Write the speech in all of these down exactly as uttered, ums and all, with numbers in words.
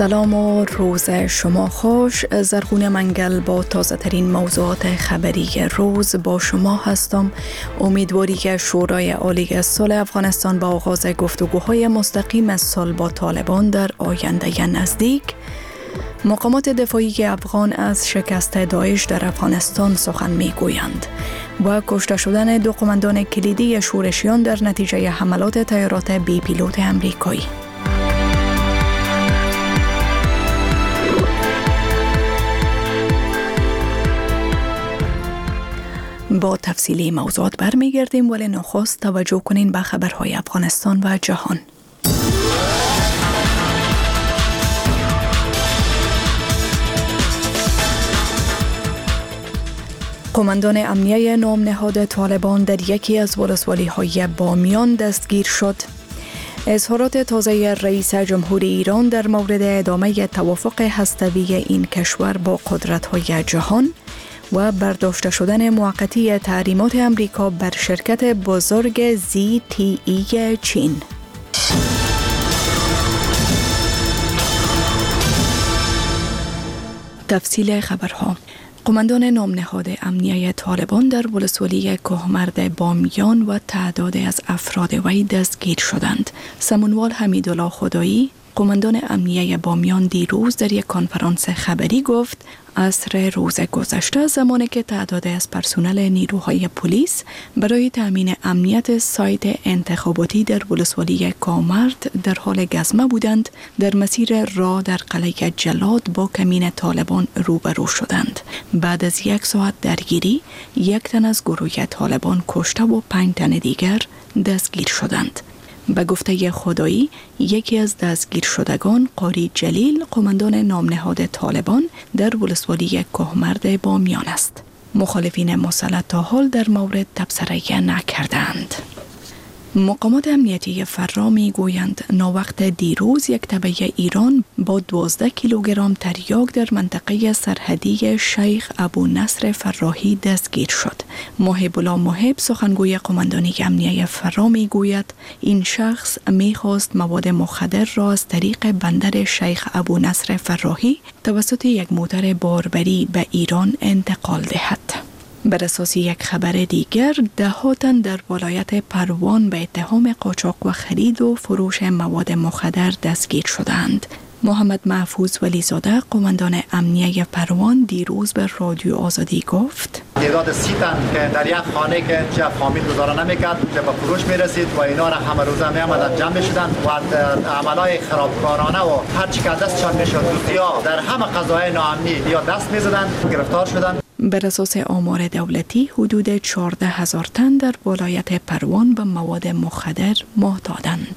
سلام و روز شما خوش. زرغون منگل با تازه ترین موضوعات خبری روز با شما هستم. امیدواری که شورای عالی صلح افغانستان با آغاز گفتگوهای مستقیم از صلح با طالبان در آینده نزدیک. مقامات دفاعی افغان از شکست داعش در افغانستان سخن میگویند و کشته شدن دو قماندان کلیدی شورشیان در نتیجه حملات طیارات بی پیلوت امریکایی. با تفصیلی موضوعات برمیگردیم، ولی نخست توجه کنین به خبرهای افغانستان و جهان. قماندان امنیه نام نهاد طالبان در یکی از ولسوالی‌های بامیان دستگیر شد. اظهارات تازه رئیس جمهور ایران در مورد ادامه توافق هسته‌ای این کشور با قدرت‌های جهان و برداشته شدن موقتی تحریمات امریکا بر شرکت بزرگ زی تی ای چین. تفصیل خبرها. قماندان نام نهاد امنیه طالبان در ولسوالی کهمرد بامیان و تعداد از افراد وی دستگیر شدند. سمونوال حمیدالله خدایی، قماندان امنیه بامیان، دیروز در یک کنفرانس خبری گفت عصر روز گذشته، زمانی که تعداد از پرسنل نیروهای پلیس برای تامین امنیت سایت انتخاباتی در ولسوالی کامرد در حال گزمه بودند، در مسیر راه در قلعه جلاد با کمین طالبان روبرو شدند. بعد از یک ساعت درگیری، یک تن از گروه طالبان کشته و پنج تن دیگر دستگیر شدند. به گفته خدایی، یکی از دستگیر شدگان قاری جلیل، قماندان نام نهاد طالبان در ولسوالی کهمرد بامیان است. مخالفین مسلح تا حال در مورد تبصره نکردند. مقامات امنیتی فرا می گویند ناوقت دیروز یک تبع ایران با دوازده کیلوگرم تریاک در منطقه سرحدی شیخ ابو نصر فراهی دستگیر شد. محب الله محب، سخنگوی قماندانی امنیه فرا می گوید این شخص می خواست مواد مخدر را از طریق بندر شیخ ابو نصر فراهی توسط یک موتر باربری به ایران انتقال دهد. بر اساس یک خبر دیگر، ده تن در ولایت پروان به اتهام قاچاق و خرید و فروش مواد مخدر دستگیر شدند. محمد محفوظ ولیزاده، قماندان امنیه پروان، دیروز به رادیو آزادی گفت تعداد سی تن که در یک خانه که چه فامیل گزاره نمیکرد چه به فروش میرسید و اینا را همه روزه میامدن جمع میشدن و عملای خرابکارانه و هر چی که دستشان میشد دوستیا در همه قضایای ناامنی یا دست میزدن، گرفتار شدن. بر اساس آمار دولتی، حدود چهارده هزار تن در ولایت پروان به مواد مخدر معتادند.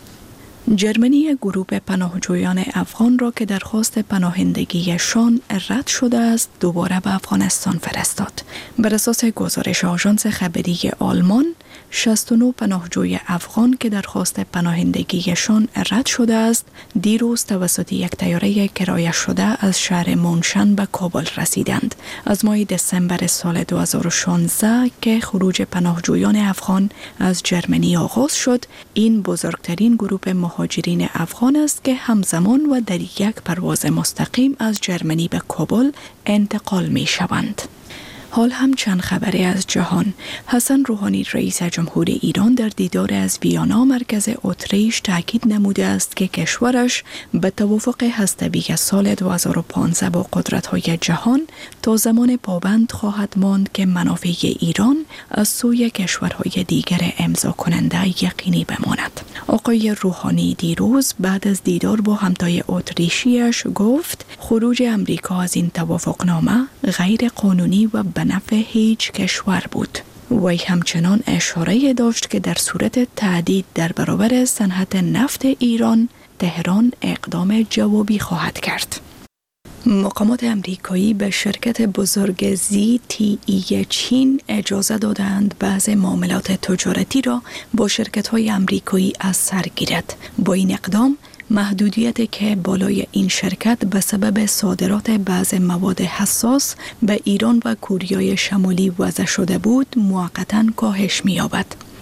جرمنی گروه پناهجویان افغان را که درخواست پناهندگیشان رد شده است، دوباره به افغانستان فرستاد. بر اساس گزارش آژانس خبری آلمان، شصت و نه پناهجوی افغان که درخواست پناهندگیشان رد شده است، دیروز توسط یک طیاره کرایه شده از شهر مونشن به کابل رسیدند. از ماه دسامبر سال دو هزار و شانزده که خروج پناهجویان افغان از جرمنی آغاز شد، این بزرگترین گروه مهاجرین افغان است که همزمان و در یک پرواز مستقیم از جرمنی به کابل انتقال می شوند. حال هم چند خبری از جهان. حسن روحانی، رئیس جمهور ایران، در دیدار از ویانا، مرکز اتریش، تاکید نموده است که کشورش به توافق هسته‌ای سال دو هزار و پانزده با قدرت‌های جهان تا زمان پابند خواهد ماند که منافع ایران از سوی کشورهای دیگر امضا کننده یقینی بماند. آقای روحانی دیروز بعد از دیدار با همتای اتریشیش گفت خروج امریکا از این توافقنامه غیر قانونی و به نفع هیچ کشور بود. وی همچنان اشاره داشت که در صورت تهدید در برابر صنعت نفت ایران، تهران اقدام جوابی خواهد کرد. مقامات امریکایی به شرکت بزرگ زی تی ای چین اجازه دادند بعضی معاملات تجارتی را با شرکت‌های امریکایی از سر گیرد. با این اقدام، محدودیتی که بالای این شرکت به سبب صادرات بعض مواد حساس به ایران و کوریای شمالی وضع شده بود، موقتاً کاهش می‌یابد.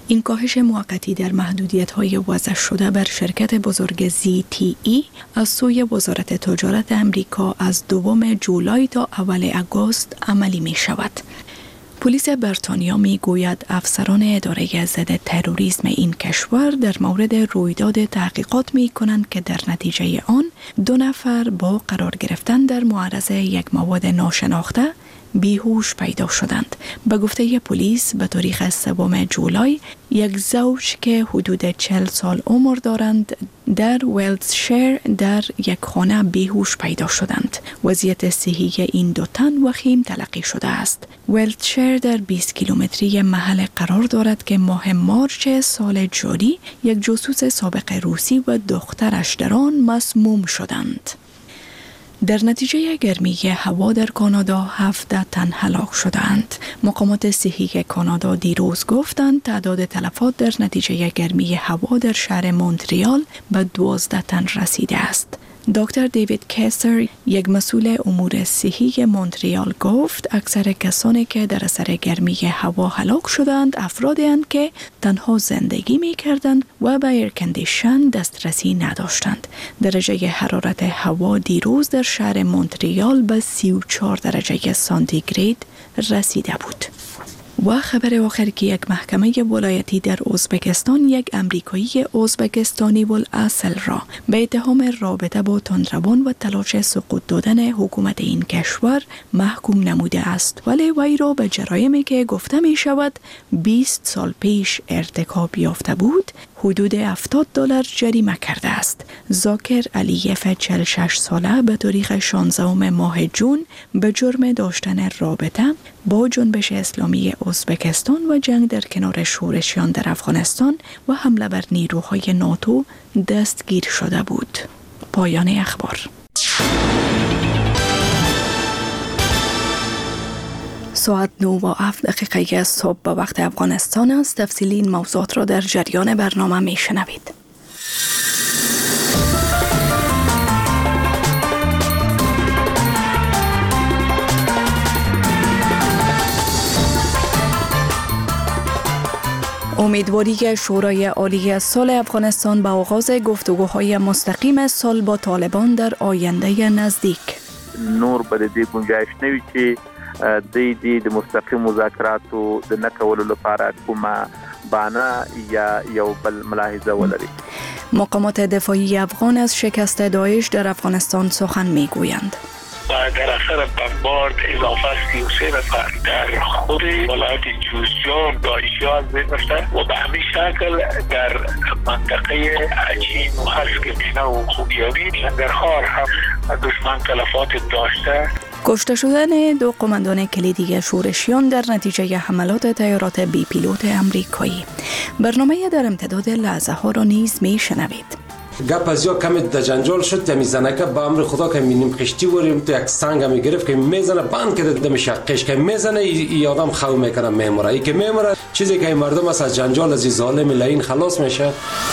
این کاهش موقتی در محدودیت‌های وضع شده بر شرکت بزرگ زی تی ای از سوی وزارت تجارت امریکا از دوم جولای تا اول آگوست عملی می شود. پلیس بریتانیا می گوید افسران اداره ضد تروریسم این کشور در مورد رویداد تحقیقات می کنند که در نتیجه آن دو نفر با قرار گرفتن در معرض یک مواد ناشناخته بیهوش پیدا شدند. به گفته پلیس به تاریخ سوم جولای یک زوج که حدود چهل سال عمر دارند در ویلتشایر در یک خانه بیهوش پیدا شدند. وضعیت صحی این دو تن وخیم تلقی شده است. ویلتشایر در بیست کیلومتری محل قرار دارد که ماه مارچ سال جاری یک جاسوس سابق روسی و دخترش در آن مسموم شدند. در نتیجه گرمی هوا در کانادا هفده تن هلاک شدند. مقامات صحی کانادا دیروز گفتند تعداد تلفات در نتیجه گرمی هوا در شهر مونتریال به دوازده تن رسیده است. دکتر دیوید کیسر، یک مسئول امور صحی مونتریال گفت اکثر کسانی که در اثر گرمی هوا هلاک شدند افرادی اند که تنها زندگی می کردند و به ایر کندیشن دسترسی نداشتند. درجه حرارت هوا دیروز در شهر مونتریال به سی و چهار درجه سانتیگراد رسیده بود. و خبر آخر که یک محکمه ولایتی در ازبکستان یک امریکایی ازبکستانی الاصل را به اتهام رابطه با تندروان و تلاش سقوط دادن حکومت این کشور محکوم نموده است، ولی وی را به جرایمی که گفته می شود بیست سال پیش ارتکاب یافته بود حدود هفتاد دلار جریمه کرده است. زاکر علیف چهل و شش ساله به تاریخ شانزدهم ماه جون به جرم داشتن رابطه با جنبش اسلامی ازبکستان و جنگ در کنار شورشیان در افغانستان و حمله بر نیروهای ناتو دستگیر شده بود. پایان اخبار. ساعت نه و هفت دقیقه صبح به وقت افغانستان است. تفصیلی این موضوعات را در جریان برنامه می شنوید. امیدواری شورای عالی صلح افغانستان به آغاز گفتگوهای مستقیم صلح با طالبان در آینده نزدیک. نور به دې گنجایش نوي چې د د مستقیم مذاکراتو د نکولو لپاره کومه بهانه یا یو بل ملاحظه ولري. مقامات دفاعی افغان از شکست داعش در افغانستان سخن میگویند. در اثر بمبارد اضافه سی و سه نفر در خود ولایت جوزجان داعشی ها از بین رفتند و به همین شکل در منطقه عجین و حسکتینه و خوبیابی شنگرخار هم دشمن تلفات داشته. کشته شدن دو قماندان کلیدی شورشیان در نتیجه حملات طیارات بی پیلوت امریکایی. برنامه در امتداد لحظه ها را نیز می شنوید. گپ از یا کمی در جنجال شد که میزنه که با امر خدا که می‌بینیم خشتی وریم تو یک سنگ می گرفت که میزنه بند که دم شقش که میزنه ای آدم خو میکنه میموره ای که میموره چیزی که مردم از جنجال از ظالم لعین خلاص میشه.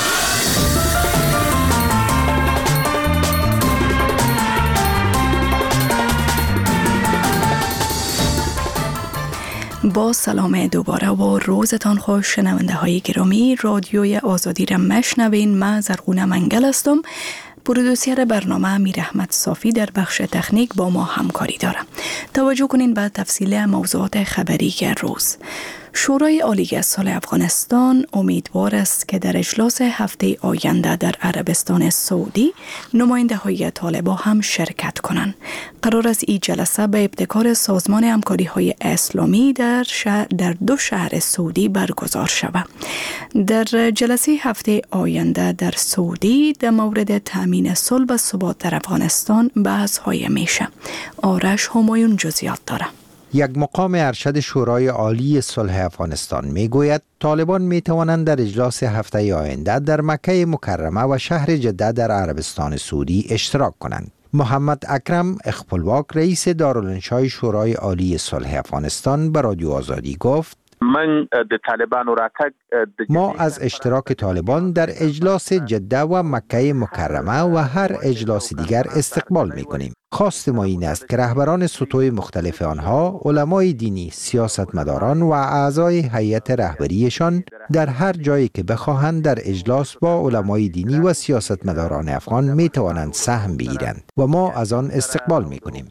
با سلام دوباره و روزتان خوش شنونده های گرامی. رادیوی آزادی را مشنوین. من زرغونه منگل هستم. پرودوسر برنامه امیر احمد صافی در بخش تکنیک با ما همکاری داره. توجه کنین به تفصیل موضوعات خبری روز. شورای عالی صلح افغانستان امیدوار است که در اجلاس هفته آینده در عربستان سعودی نماینده های طالبان هم شرکت کنند. قرار است این جلسه به ابتکار سازمان همکاری های اسلامی در شهر در دو شهر سعودی برگزار شود. در جلسه هفته آینده در سعودی در مورد تامین صلح و ثبات در افغانستان بحث های میشه. آرش همایون جزئیات داره. یک مقام ارشد شورای عالی صلح افغانستان می گوید طالبان می توانند در اجلاس هفته آینده در مکه مکرمه و شهر جده در عربستان سعودی اشتراک کنند. محمد اکرم اخپلواک رئیس دارالانشای شورای عالی صلح افغانستان به رادیو آزادی گفت من د طالبانو راتګ ما از اشتراک طالبان در اجلاس جده و مکه مکرمه و هر اجلاس دیگر استقبال می کنیم. خواست ما این است که رهبران سطوح مختلف آنها، علمای دینی، سیاستمداران و اعضای هیئت رهبریشان در هر جایی که بخواهند در اجلاس با علمای دینی و سیاستمداران افغان می توانند سهم بگیرند و ما از آن استقبال می کنیم.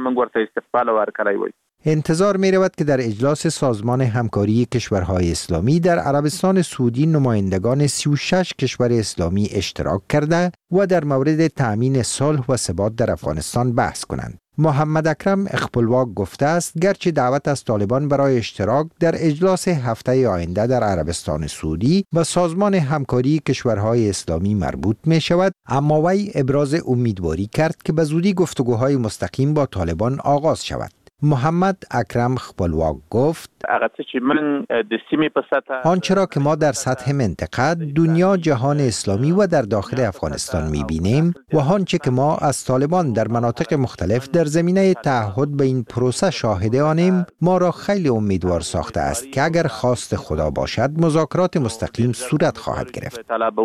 انتظار می رود که در اجلاس سازمان همکاری کشورهای اسلامی در عربستان سعودی نمایندگان سی و شش کشور اسلامی اشتراک کرده و در مورد تأمین صلح و ثبات در افغانستان بحث کنند. محمد اکرم اخپلواک گفته است گرچه دعوت از طالبان برای اشتراک در اجلاس هفته آینده در عربستان سعودی و سازمان همکاری کشورهای اسلامی مربوط می شود، اما وی ابراز امیدواری کرد که به زودی گفتگوهای مستقیم با طالبان آغاز شود. محمد اکرم خپلواک گفت آنچه را که ما در سطح منطقه، دنیا، جهان اسلامی و در داخل افغانستان می‌بینیم و آنچه که ما از طالبان در مناطق مختلف در زمینه تعهد به این پروسه شاهد آنیم، ما را خیلی امیدوار ساخته است که اگر خواست خدا باشد مذاکرات مستقیم صورت خواهد گرفت.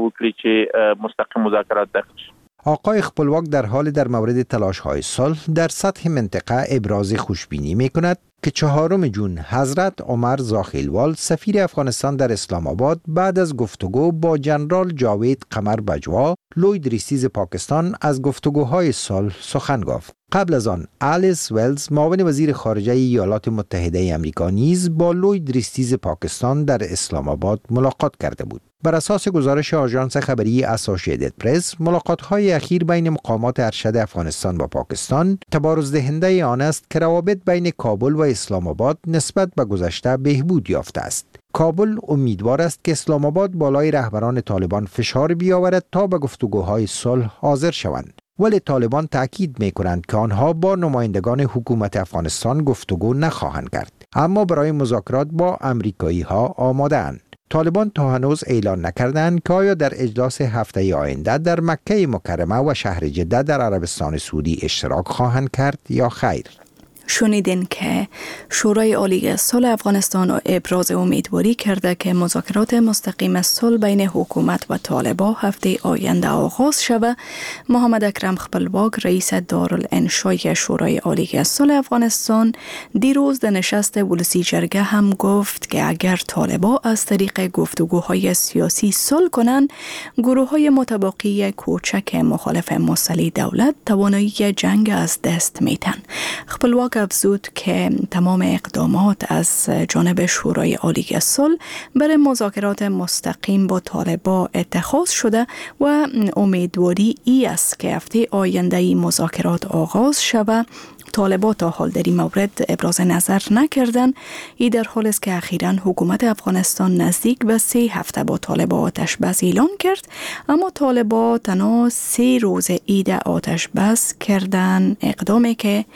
آقای خپلواک در حال در مورد تلاش‌های صلح در سطح منطقه ابراز خوشبینی می‌کند که چهارم جون حضرت عمر زاخیلوال سفیر افغانستان در اسلام آباد بعد از گفتگو با جنرال جاوید قمر بجوا لوید ریستیز پاکستان از گفتگوهای صلح سخن گفت. قبل از آن آلیس ولز معاون وزیر خارجه ایالات متحده آمریکا نیز با لوید ریستیز پاکستان در اسلام آباد ملاقات کرده بود. بر اساس گزارش آژانس خبری اسوسییتد پرس، ملاقات‌های اخیر بین مقامات ارشد افغانستان و پاکستان تبارزدهنده آن است که روابط بین کابل و اسلام آباد نسبت به گذشته بهبود یافته است. کابل امیدوار است که اسلام آباد بالای رهبران طالبان فشار بیاورد تا به گفتگوهای صلح حاضر شوند. ولی طالبان تاکید می‌کنند که آنها با نمایندگان حکومت افغانستان گفتگو نخواهند کرد، اما برای مذاکرات با آمریکایی‌ها آماده‌اند. طالبان تا هنوز اعلان نکردند که آیا در اجلاس هفته آینده در مکه مکرمه و شهر جده در عربستان سعودی اشتراک خواهند کرد یا خیر. شنیدین که شورای عالی صلح افغانستان ابراز امیدواری کرده که مذاکرات مستقیم صلح بین حکومت و طالبان هفته آینده آغاز شود. محمد اکرم خپلواک رئیس دارالانشای شورای عالی صلح افغانستان دیروز در نشست ولسی جرگه هم گفت که اگر طالبان از طریق گفتگوهای سیاسی صلح کنند، گروه‌های متباقی کوچک مخالف مسلح دولت توانایی جنگ از دست میتن. خپلواک افزود که تمام اقدامات از جانب شورای عالی صلح برای مذاکرات مستقیم با طالبان اتخاذ شده و امیدواری ای است که هفته آینده ای مذاکرات آغاز شود. طالبان تا حال در این مورد ابراز نظر نکردن. ای در حال است که اخیراً حکومت افغانستان نزدیک به سه هفته با طالبان آتش بس اعلان کرد، اما طالبان تنها سه روز عید آتش بس کردن، اقدامی که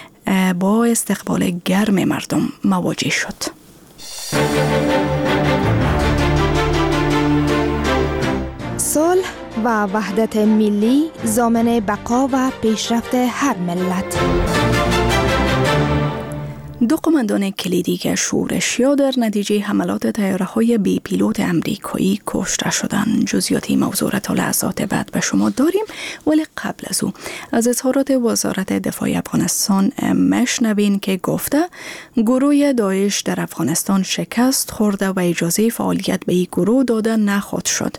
با استقبال گرم مردم مواجه شد. صلح و وحدت ملی ضامن بقا و پیشرفت هر ملت. دو قماندان کلیدی شورشیا در نتیجه حملات طیاره‌های بی پیلوت امریکایی کشته شدند. جزئیات موضوع را تا لحظات بعد به شما داریم، ولی قبل از او از اظهارات وزارت دفاع افغانستان مشنوین که گفته گروه داعش در افغانستان شکست خورده و اجازه فعالیت به این گروه داده نخواهد شد.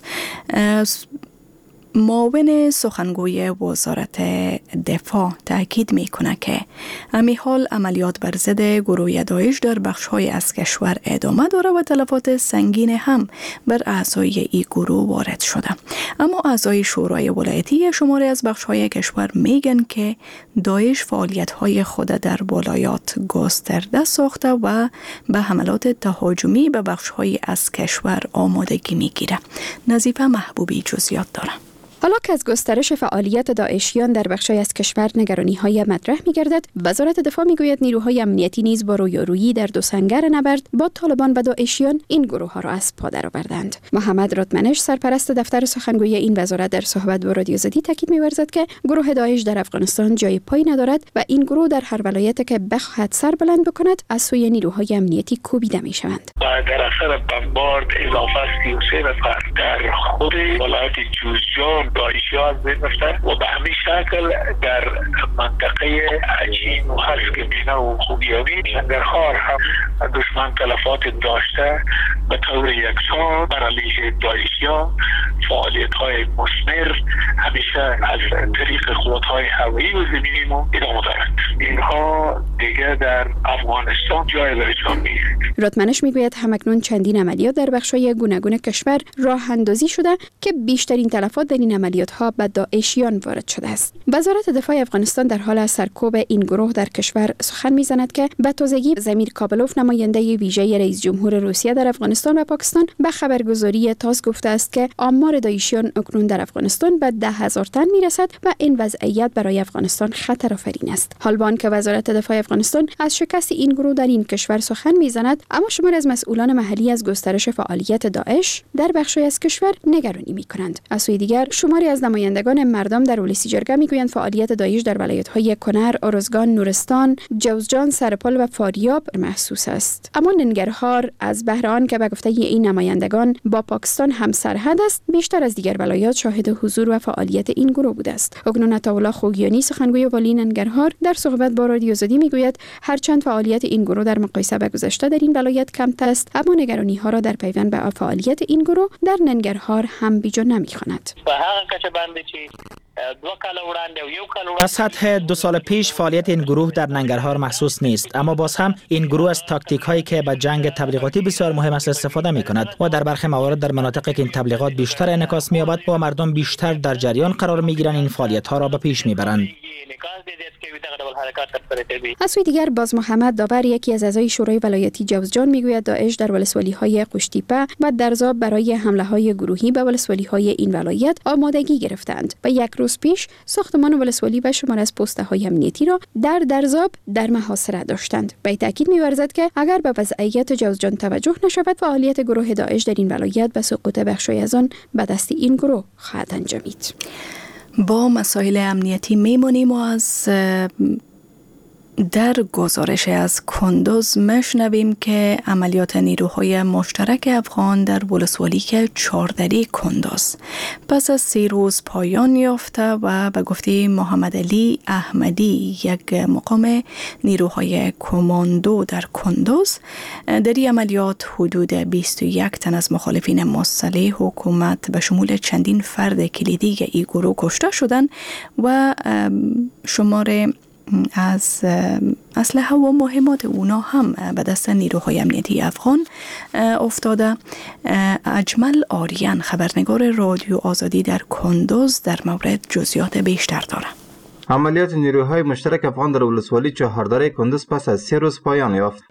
معاون سخنگوی وزارت دفاع تاکید میکنه که امی حال عملیات بر ضد گروه داعش در بخش‌های از کشور ادامه داره و تلفات سنگین هم بر اعضای این گروه وارد شده. اما اعضای شورای ولایتی شماری از بخش‌های کشور میگن که داعش فعالیت‌های خود در ولایات گسترده ساخته و به حملات تهاجمی به بخش‌های از کشور آمادگی میگیره. نظیفه محبوبی جزئیات داره. حالا که از گسترش فعالیت داعشیان در بخشی از کشور نگرانی‌های مطرح می‌گردد، وزارت دفاع می‌گوید نیروهای امنیتی نیز با رویارویی در دو سنگر نبرد با طالبان و داعشیان این گروه‌ها را از پا درآوردند. محمد رتمنش سرپرست دفتر سخنگوی این وزارت در صحبت با رادیو زدی تاکید می‌ورزد که گروه داعش در افغانستان جای پای ندارد و این گروه در هر ولایتی که بخواهد سر بلند بکند از سوی نیروهای امنیتی کوبیده می‌شوند. در اثر بمبارد اضافه سی و سه نفر در خود ولایت جوزجان داعشی‌ها از بین رفتند و به همین شکل در منطقه عجین و حرفگمینه و خوگیانی ننگرهار هم دشمن تلفات داشته به طور یکسان بر علیه داعشیان فعالیت‌های مثمر همیشه از طریق قوت‌های هوایی و زمینی ما ادامه دارند. اینها دیگه در افغانستان جای برجام نیست. رتمنش میگوید همکنون چندین عملیات در بخش‌های گوناگون کشور راه اندازی شده که بیشترین تلفات در این عملیات‌ها به داعشیان وارد شده است. وزارت دفاع افغانستان در حال سرکوب این گروه در کشور سخن می‌زند که به تازگی زمیر کابلوف نماینده ویژه رئیس جمهور روسیه در افغانستان و پاکستان به خبرگزاری تاس گفته است که آمار داعشیان اکنون در افغانستان به ده هزار تن میرسد و این وضعیت برای افغانستان خطرآفرین است. حالبان که وزارت دفاع افغانستان از شکست این گروه در این کشور سخن می‌زند، اما شمار از مسئولان محلی از گسترش فعالیت داعش در بخشی از کشور نگرانی می‌کنند. از سوی دیگر شماری از نمایندگان مردم در ولسی جرگه می‌گویند فعالیت داعش در ولایت‌های کنر، ارزگان، نورستان، جوزجان، سرپل و فاریاب محسوس است. اما ننگرهار از بهر آن که به گفته این نمایندگان با پاکستان هم سرحد است، بیشتر از دیگر ولایات شاهد حضور و فعالیت این گروه بوده است. اکنون عطاالله خوگیانی سخنگوی والی ننگرهار در صحبت با رادیو زدی میگوید هرچند فعالیت این گروه در مقایسه با گذشته در این ولایت کمتر است، اما نگرانی ها را در پیوند به فعالیت این گروه در ننگرهار هم بیجا نمیخواند. از سطح دو سال پیش فعالیت این گروه در ننگرهار محسوس نیست، اما باز هم این گروه از تاکتیک هایی که به جنگ تبلیغاتی بسیار مهم است استفاده می کند و در برخی موارد در مناطقی که این تبلیغات بیشتر انعکاس می یابد و مردم بیشتر در جریان قرار می گیرند این فعالیت ها را به پیش می برند. از سوی دیگر باز محمد داور یکی از اعضای شورای ولایتی جوزجان میگوید داعش در ولسوالی های قشتیپه و درزاب برای حمله های گروهی به ولسوالی های این ولایت آمادگی گرفتند و یک روز پیش ساختمان ولسوالی و شمار از پسته های امنیتی را در درزاب در محاصره داشتند. به تاکید می‌ورزد که اگر به وضعیت جوزجان توجه نشود فعالیت گروه داعش در این ولایت به سقوط بخشی از آن به دست این گروه خواهد انجامید. با مسائل امنیتی میمونیم و از در گزارش از کندوز مشنویم که عملیات نیروهای مشترک افغان در ولسوالی چهاردری کندوز پس از سی روز پایان یافته و به گفته محمد علی احمدی یک مقام نیروهای کماندو در کندوز در این عملیات حدود بیست و یک تن از مخالفین مسلح حکومت به شمول چندین فرد کلیدی این گروه کشته شدند و شمار از اسلحه و مهمات اونا هم به دست نیروهای امنیتی افغان افتاده. اجمل آریان خبرنگار رادیو آزادی در کندوز در مورد جزئیات بیشتر داره. عملیات نیروهای مشترک افغان در ولسوالی چهاردری کندوز پس از سه روز پایان یافت.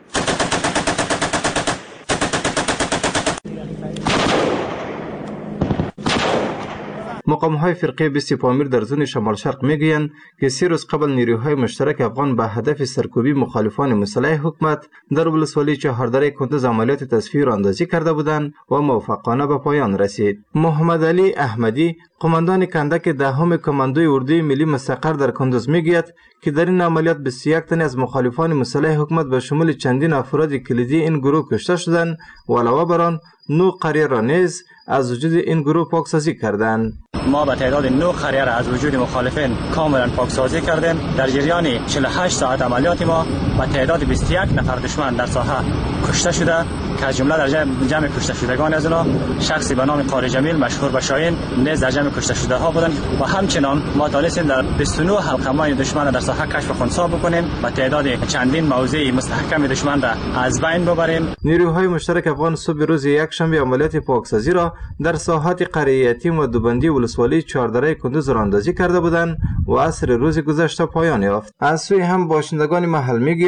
مقام‌های فرقه بیست پامیر در زون شمال شرق میگویند که سه روز قبل نیروهای مشترک افغان به هدف سرکوبی مخالفان مسلح حکومت در ولسوالی چهاردری کندوز عملیات تصفیه را اندازی کرده بودند و موفقانه به پایان رسید. محمد علی احمدی قماندان کندک دهم کماندوی اردوی ملی مستقر در کندوز میگوید که در این عملیات بیست و یک تن از مخالفان مسلح حکومت به شمول چندین افراد کلیدی این گروه کشته شدند و علاوه بر آن نه قریه را نیز از وجود این گروه پاکسازی کردند. ما به تعداد نه قریه را از وجود مخالفین کاملا پاکسازی کردیم. در جریان چهل و هشت ساعت عملیات ما به تعداد بیست و یک نفر دشمن در ساحه کشته شده که از جمله در جمع کشته شدگان از آنها شخصی به نام قاری جمیل مشهور به شاهین نیز در جمع کشته شده ها بودند و همچنان ما تانستیم در بیست و نه حلقه‌های دشمن در ساحه کشف و خنثی بکنیم و تعداد چندین موضع مستحکم دشمن را از بین ببریم. نیروهای مشترک افغان صبح روز یکشنبه عملیات پاکسازی را در ساحات قریه یتیم و دوبندی ولسوالی چهاردری کندوز راندازی کرده بودند و عصر روز گذشته پایان یافت. از سوی هم باشندگان محل میگویند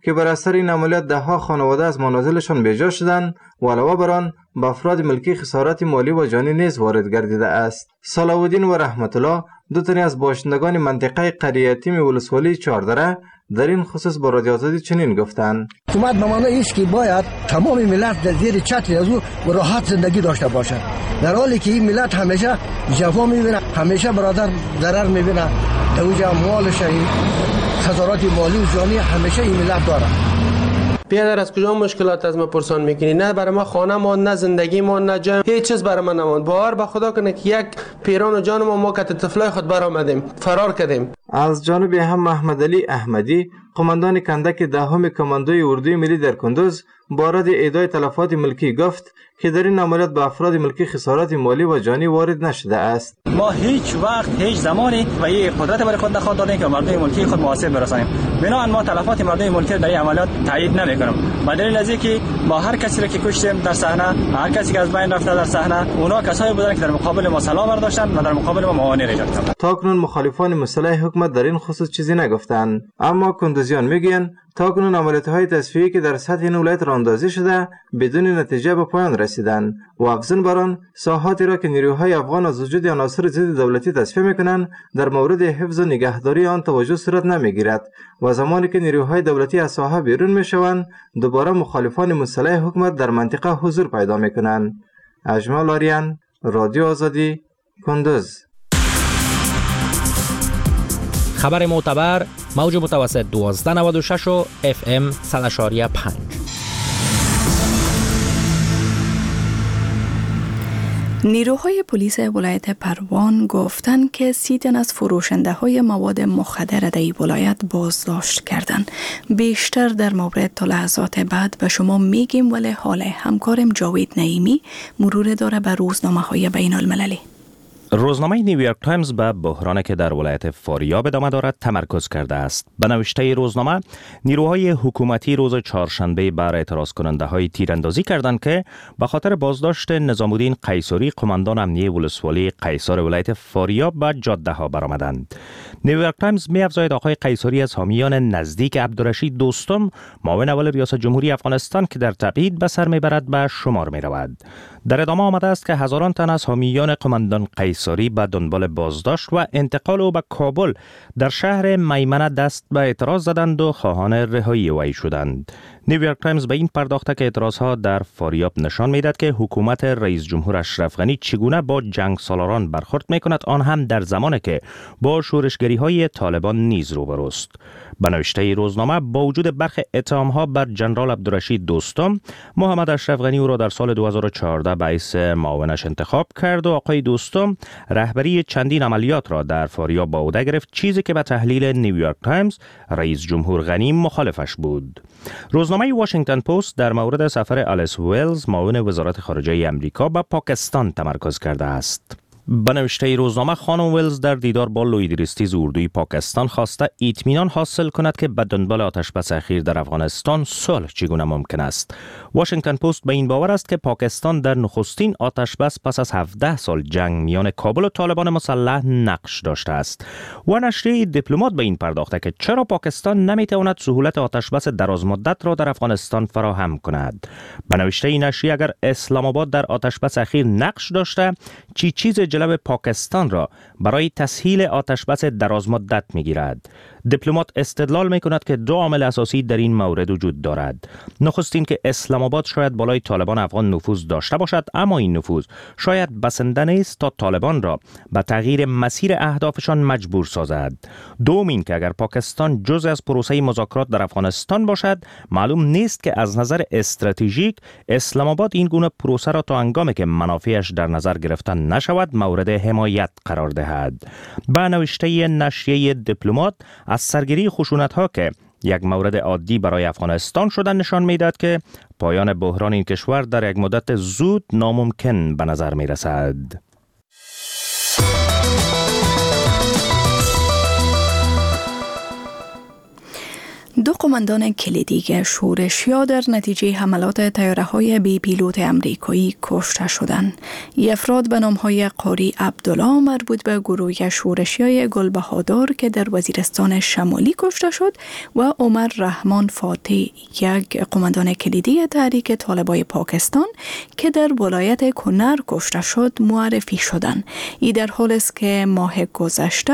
که بر اثر این عملیات ده ها خانواده از منازلشان بیجا شدند و علاوه بر آن به افراد ملکی خسارت مالی و جانی نیز وارد گردیده است. صلاح الدین و رحمت الله دو تنی از باشندگان منطقه قریه یتیم ولسوالی چهاردره در این خصوص با رادیو آزادی چنین گفتند: حکومت به معنای است که باید تمام ملت در زیر چتر از او راحت زندگی داشته باشد، در حالی که این ملت همیشه جفا میبینه، همیشه برادر ضرر میبینه، در اونجا مالش خسارات مالی و جانی همیشه این ملت داره. بیادر از کجا مشکلات از ما پرسان میکنی؟ نه برای ما خانه ما، نه زندگی ما، نه جای هیچ چیز برای ما نماند. باور به خدا کنه که یک پیران و جان ما ما کت طفلای خود برآمدیم، فرار کردیم. از جانب هم محمد علی احمدی، قماندان کندک دهم کماندوی اردوی ملی در کندوز، بارد ایدای تلفات ملکی گفت که در این عملیات به افراد ملکی خسارات مالی و جانی وارد نشده است. ما هیچ وقت هیچ زمانی و این قدرت برای خود نخواد دادیم که مردم ملکی خود محاسب برسانیم. بنابراین ما تلفات مردم ملکی در این عملیات تایید نمی‌کنیم. به دلیل از اینکه ما هر کسی را که کشتیم در صحنه، هر کسی که از بین رفته در صحنه، اونا کسایی بودن که در مقابل ما سلاح برداشتن و در مقابل ما معاونت ایجاد کردند. تاکنون مخالفان مسلح حکومت در این خصوص چیزی نگفتند، اما کندوزیان میگن تاکنون عملیات‌های تصفیه‌ای که در سطح این ولایت راندازی شده بدون نتیجه به پایان رسیدند و افزون بر آن ساحاتی را که نیروهای افغان از وجود عناصر ضد دولتی تصفیه میکنند در مورد حفظ و نگهداری آن توجه صورت نمیگیرد و زمانی که نیروهای دولتی از ساحه بیرون میشوند دوباره مخالفان مسلح حکومت در منطقه حضور پیدا میکنند. اجمل آریان، رادیو آزادی، کندوز. خبر معتبر، موج متوسط دوازده نود و شش و اف ام صد و پنج. نیروهای پلیس ولایت پروان گفتند که سی تن از فروشنده های مواد مخدر در این ولایت بازداشت کردند. بیشتر در مورد تا لحظات بعد به شما میگیم، ولی حال همکارم جاوید نعیمی مرور داره به روزنامه های بین المللی. روزنامه نیویورک تایمز به بحرانی که در ولایت فاریاب ادامه دارد تمرکز کرده است. به نوشته روزنامه، نیروهای حکومتی روز چهارشنبه بر اعتراض کننده های تیراندازی کردند که به خاطر بازداشت نظامالدین قیصری، قماندان امنیه ولسوالی قیصر ولایت فاریاب، به جاده ها برآمدند. نیویورک تایمز می افزاید آقای قیصری از حامیان نزدیک عبدالرشید دوستم، معاون اول ریاست جمهوری افغانستان که در تبعید به سر میبرد، به شمار می رود. در ادامه آمده است که هزاران تن از حامیان قماندان قیصری به دنبال بازداشت و انتقال او به کابل در شهر میمنه دست به اعتراض زدند و خواهان رهایی وی شدند. نیویورک تایمز به این پرداخته که اعتراضها در فاریاب نشان می‌دهد که حکومت رئیس جمهور اشرف غنی چگونه با جنگ سالاران برخورد می‌کند، آن هم در زمانی که با شورشگری‌های طالبان نیز روبروست. به نوشته روزنامه، با وجود برخی اتهام‌ها بر جنرال عبدالرشید دوستم، محمد اشرف غنی او را در سال دو هزار و چهارده باعث معاونش انتخاب کرد و آقای دوستم رهبری چندین عملیات را در فاریاب با عهده گرفت، چیزی که به تحلیل نیویورک تایمز رئیس جمهور غنی مخالفش بود. روزنامه واشنگتن پست در مورد سفر آلیس ویلز، معاون وزارت خارجه آمریکا، به پاکستان تمرکز کرده است. به نوشته روزنامه، خانم ویلز در دیدار با لوید ریستیز اردوی پاکستان خواسته اطمینان حاصل کند که به دنبال آتشبس اخیر در افغانستان صلح چگونه ممکن است. واشنگتن پست به این باور است که پاکستان در نخستین آتشبس پس از هفده سال جنگ میان کابل و طالبان مسلح نقش داشته است و نشریه دیپلمات به این پرداخته که چرا پاکستان نمیتواند سهولت آتشبس درازمدت را در افغانستان فراهم کند. به نوشته این نشریه، اگر اسلام آباد در آتشبس اخیر نقش داشته، چی چیز جلب پاکستان را برای تسهیل آتشبس درازمدت میگیرد؟ دیپلمات استدلال میکند که دو عامل اساسی در این مورد وجود دارد. نخستین که اسلام آباد شاید بالای طالبان افغان نفوذ داشته باشد، اما این نفوذ شاید بسنده نیست تا طالبان را به تغییر مسیر اهدافشان مجبور سازد. دوم این که اگر پاکستان جزء از پروسه مذاکرات در افغانستان باشد، معلوم نیست که از نظر استراتژیک اسلام آباد این گونه پروسه را تا هنگامی که منافعش در نظر گرفته نشود مورد حمایت قرار دهد. به نوشته نشریه دیپلمات، از سرگیری خشونت‌ها که یک مورد عادی برای افغانستان شدن نشان می‌دهد که پایان بحران این کشور در یک مدت زود ناممکن به نظر می‌رسد. دو قماندان کلیدی شورشیا در نتیجه حملات طیاره‌های بی پیلوت آمریکایی کشته شدند. یک افراد به نام‌های قاری عبدالله مربوط به گروه شورشیای گلبهادر که در وزیرستان شمالی کشته شد و عمر رحمان فاتح، یک قماندان کلیدی تحریک طالبای پاکستان که در ولایت کنر کشته شد، معرفی شدند. این در حالی است که ماه گذشته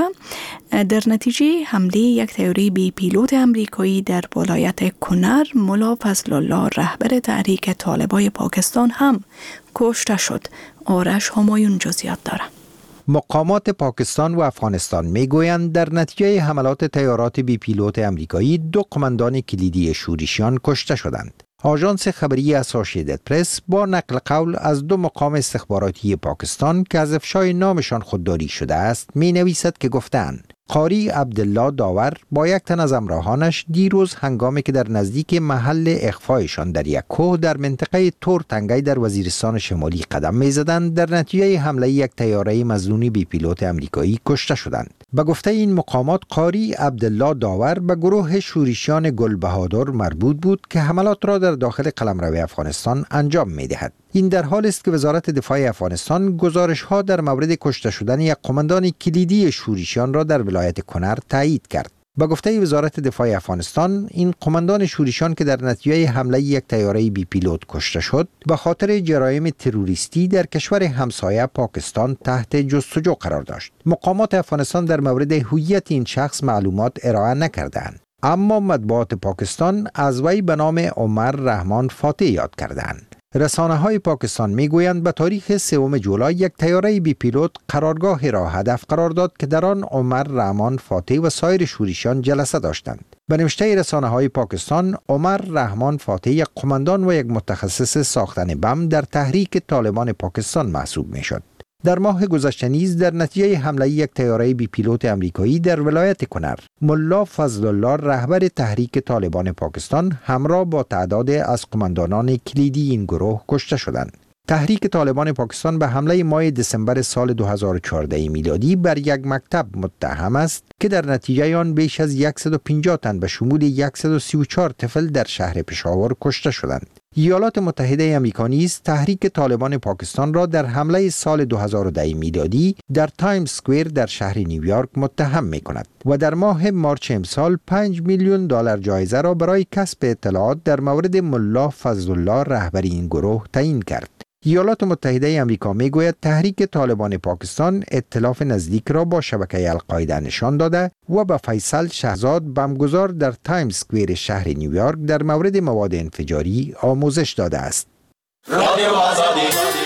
در نتیجه حمله یک طیاره بی پیلوت آمریکایی در ولایت کنر، ملا فضل الله رهبر تحریک طالبای پاکستان هم کشته شد. آرش همایون جزئیات داره. مقامات پاکستان و افغانستان میگویند در نتیجه حملات طیارات بی پیلوت آمریکایی دو قماندان کلیدی شورشیان کشته شدند. آژانس خبری اسوسییتد پرس با نقل قول از دو مقام استخباراتی پاکستان که از افشای نامشان خودداری شده است می نویسد که گفتند قاری عبدالله داور با یک تن از همراهانش دیروز هنگامی که در نزدیک محل اخفایشان در یک کوه در منطقه تور تنگی در وزیرستان شمالی قدم می‌زدند، در نتیجه حمله یک طیاره مظنون بی پیلوت آمریکایی کشته شدند. به گفته این مقامات قاری عبدالله داور به گروه شورشیان گلبهادر مربوط بود که حملات را در داخل قلمرو افغانستان انجام می‌دهد. این در حالی است که وزارت دفاع افغانستان گزارش‌ها در مورد کشته شدن یک قماندان کلیدی شورشیان را در ولایت کنر تایید کرد. با گفته وزارت دفاع افغانستان، این قماندان شورشیان که در نتیجه حمله یک طیاره بی پیلوت کشته شد، به خاطر جرایم تروریستی در کشور همسایه پاکستان تحت جستجو قرار داشت. مقامات افغانستان در مورد هویت این شخص معلومات ارائه نکردند، اما مطبوعات پاکستان از وی به نام عمر رحمان فاتح یاد کردند. رسانه های پاکستان میگویند به تاریخ سوم جولای یک طیاره بی پیلوت قرارگاه را هدف قرار داد که در آن عمر رحمان فاتح و سایر شورشیان جلسه داشتند. به نوشته رسانه های پاکستان، عمر رحمان فاتح یک قماندان و یک متخصص ساختن بم در تحریک طالبان پاکستان محسوب میشد. در ماه گذشته نیز در نتیجه حمله یک طیاره بی پیلوت آمریکایی در ولایت کنر، ملا فضل الله رهبر تحریک طالبان پاکستان همراه با تعداد از قماندانان کلیدی این گروه کشته شدند. تحریک طالبان پاکستان به حمله ماه دسامبر سال دو هزار و چهارده میلادی بر یک مکتب متهم است که در نتیجه آن بیش از صد و پنجاه تن به شمول صد و سی و چهار طفل در شهر پشاور کشته شدند. ایالات متحده آمریکا نیز تحریک طالبان پاکستان را در حمله سال دو هزار و ده میلادی در تایم سکویر در شهر نیویورک متهم می کند و در ماه مارچ امسال پنج میلیون دلار جایزه را برای کسب اطلاعات در مورد ملا فضل الله رهبر این گروه تعیین کرد. ایالات متحده آمریکا میگوید تحریک طالبان پاکستان ائتلاف نزدیک را با شبکه القاعده نشان داده و به فیصل شهزاد بمبگذار در تایم سکویر شهر نیویورک در مورد مواد انفجاری آموزش داده است. رادیو آزادی.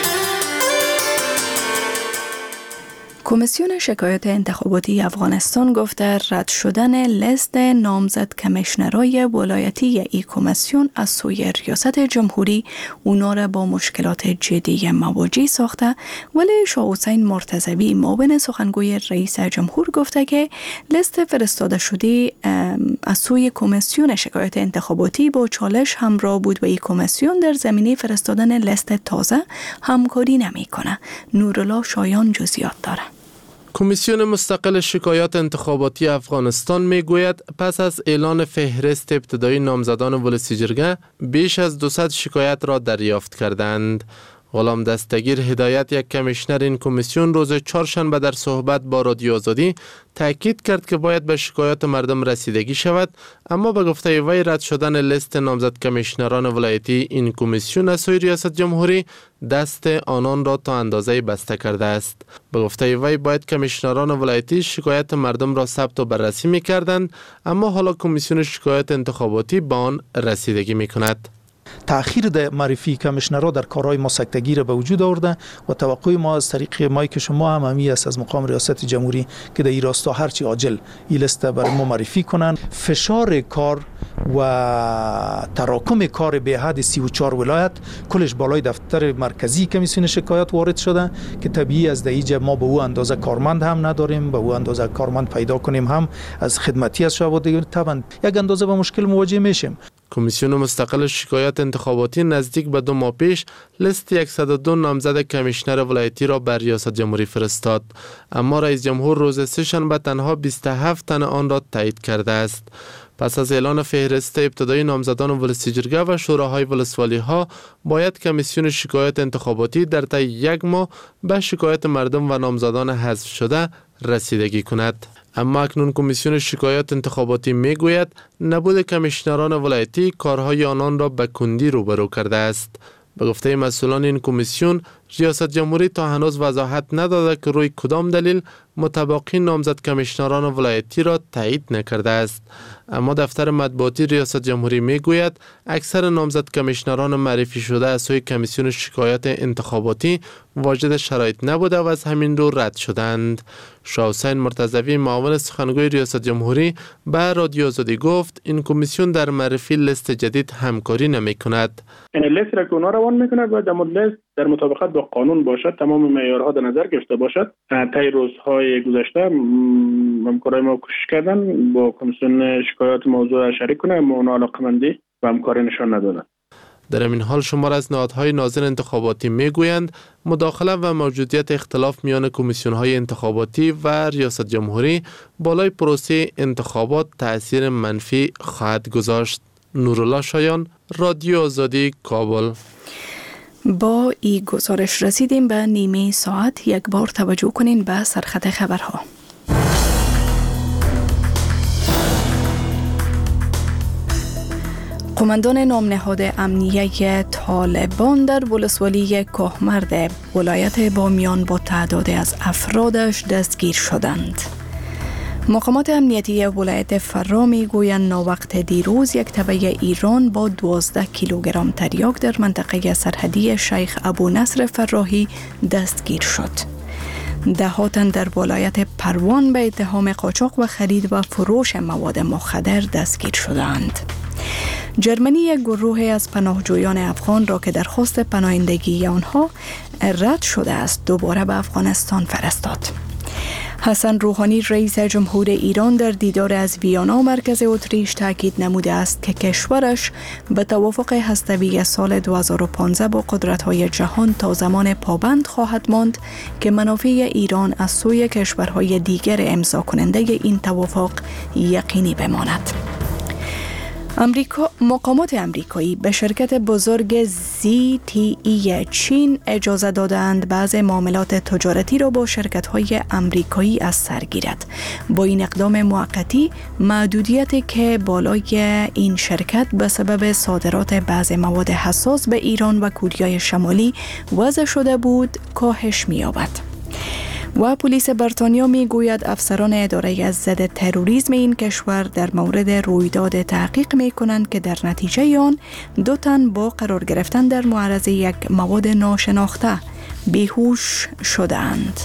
کمیسیون شکایات انتخاباتی افغانستان گفته رد شدن لیست نامزد کمیشنرای ولایتی ای کمیسیون از سوی ریاست جمهوری اونا را با مشکلات جدی مواجه ساخته، ولی شاه حسین مرتضوی معاون سخنگوی رئیس جمهور گفته که لیست فرستاده شده از سوی کمیسیون شکایات انتخاباتی با چالش همراه بود و ای کمیسیون در زمینه فرستادن لیست تازه همکاری نمیکنه. نورالله شایان جزئیات داره. کمیسیون مستقل شکایات انتخاباتی افغانستان میگوید پس از اعلان فهرست ابتدایی نامزدان ولسی جرگه بیش از دویست شکایت را دریافت کردند. غلام دستگیر هدایت، یک کمیشنر این کمیسیون، روز چهارشنبه در صحبت با رادیو آزادی تاکید کرد که باید به شکایات مردم رسیدگی شود، اما به گفته وی رد شدن لیست نامزد کمیشنران ولایتی این کمیسیون از سوی ریاست جمهوری دست آنان را تا اندازه بسته کرده است. به گفته وی باید کمیشنران ولایتی شکایت مردم را ثبت و بررسی می‌کردند، اما حالا کمیسیون شکایات انتخاباتی به آن رسیدگی می‌کند. تأخیر در معرفی کمیشنرها در کارهای ما سکتگی را به وجود آورده و توقع ما از طریق مایک شما هم همی است از مقام ریاست جمهوری که در این راستا هرچی عاجل این لیست برای ما معرفی کنند. فشار کار و تراکم کار به حد سی و چهار ولایت کلش بالای دفتر مرکزی کمیسیون شکایات وارد شده که طبیعی از دیجا ما به او اندازه کارمند هم نداریم، به او اندازه کارمند پیدا کنیم هم از خدمتی از شواهد طبعا یک اندازه با مشکل مواجه میشیم. کمیسیون مستقل شکایات انتخاباتی نزدیک به دو ماه پیش لیست صد و دو نامزد کمیشنر ولایتی را بر ریاست جمهوری فرستاد، اما رئیس جمهور روز سه‌شنبه تنها بیست و هفت تن آن را تایید کرده است. پس از اعلان فهرست ابتدایی نامزدان ولسیجرگه و شوراهای ولسوالی ها باید کمیسیون شکایت انتخاباتی در طی یک ماه به شکایت مردم و نامزدان حذف شده رسیدگی کند. اما اکنون کمیسیون شکایت انتخاباتی میگوید نبود کمیشنران ولایتی کارهای آنان را به کندی روبرو کرده است. به گفته مسئولان این کمیسیون، ریاست جمهوری تا هنوز وضاحت نداده که روی کدام دلیل متباقی نامزد کمیشنران ولایتی را تایید نکرده است. اما دفتر مطبوعاتی ریاست جمهوری میگوید اکثر نامزد کمیشنران معرفی شده از سوی کمیسیون شکایت انتخاباتی واجد شرایط نبوده و از همین رو رد شدند. شاه حسین مرتضوی معاون سخنگوی ریاست جمهوری به رادیو آزادی گفت این کمیسیون در معرفی لیست جدید همکاری نمی کند. این لیست را که اونا روان میکند و در لیست در مطابقت با قانون باشد، تمام معیارها در نظر گرفته باشد. طی روزهای گذشته همکارای ما کوشش کردن با کمیسیون شکایات موضوع شریک کنه، اما اونا علاقه‌مندی و همکاری نشان ندادند. در این حال شمار از نهادهای ناظر انتخاباتی میگویند مداخله و موجودیت اختلاف میان کمیسیون‌های انتخاباتی و ریاست جمهوری بالای پروسه انتخابات تأثیر منفی خواهد گذاشت. نورالله شایان، رادیو آزادی، کابل. با این گزارش رسیدیم به نیمه ساعت. یک بار توجه کنین به سرخط خبرها. قماندان نام نهاد امنیه طالبان در ولسوالی کهمرد ولایت بامیان با تعداد از افرادش دستگیر شدند. مقامات امنیتی ولایت فرا می گویند ناوقت دیروز یک تبع ایران با دوازده کیلوگرم تریاک در منطقه سرحدی شیخ ابو نصر فراهی دستگیر شد. دهها تن در ولایت پروان به اتهام قاچاق و خرید و فروش مواد مخدر دستگیر شدند. جرمنی یک گروه از پناهجویان افغان را که درخواست پناهندگی آنها رد شده است دوباره به افغانستان فرستاد. حسن روحانی رئیس جمهور ایران در دیدار از ویانا مرکز اتریش تاکید نموده است که کشورش به توافق هسته‌ای سال دو هزار و پانزده با قدرت‌های جهان تا زمان پابند خواهد ماند که منافع ایران از سوی کشورهای دیگر امضا کننده این توافق یقینی بماند. امریکا مقامات امریکایی به شرکت بزرگ زی تی ای چین اجازه دادند بعض معاملات تجارتی را با شرکت‌های امریکایی از سر گیرد. با این اقدام موقتی محدودیتی که بالای این شرکت به سبب صادرات بعض مواد حساس به ایران و کره شمالی وضع شده بود کاهش می‌یابد. و پلیس بریتانیا می گوید افسران اداره از ضد تروریسم این کشور در مورد رویداد تحقیق می کنند که در نتیجه آن دو تن با قرار گرفتن در معرض یک مواد ناشناخته بیهوش شدند.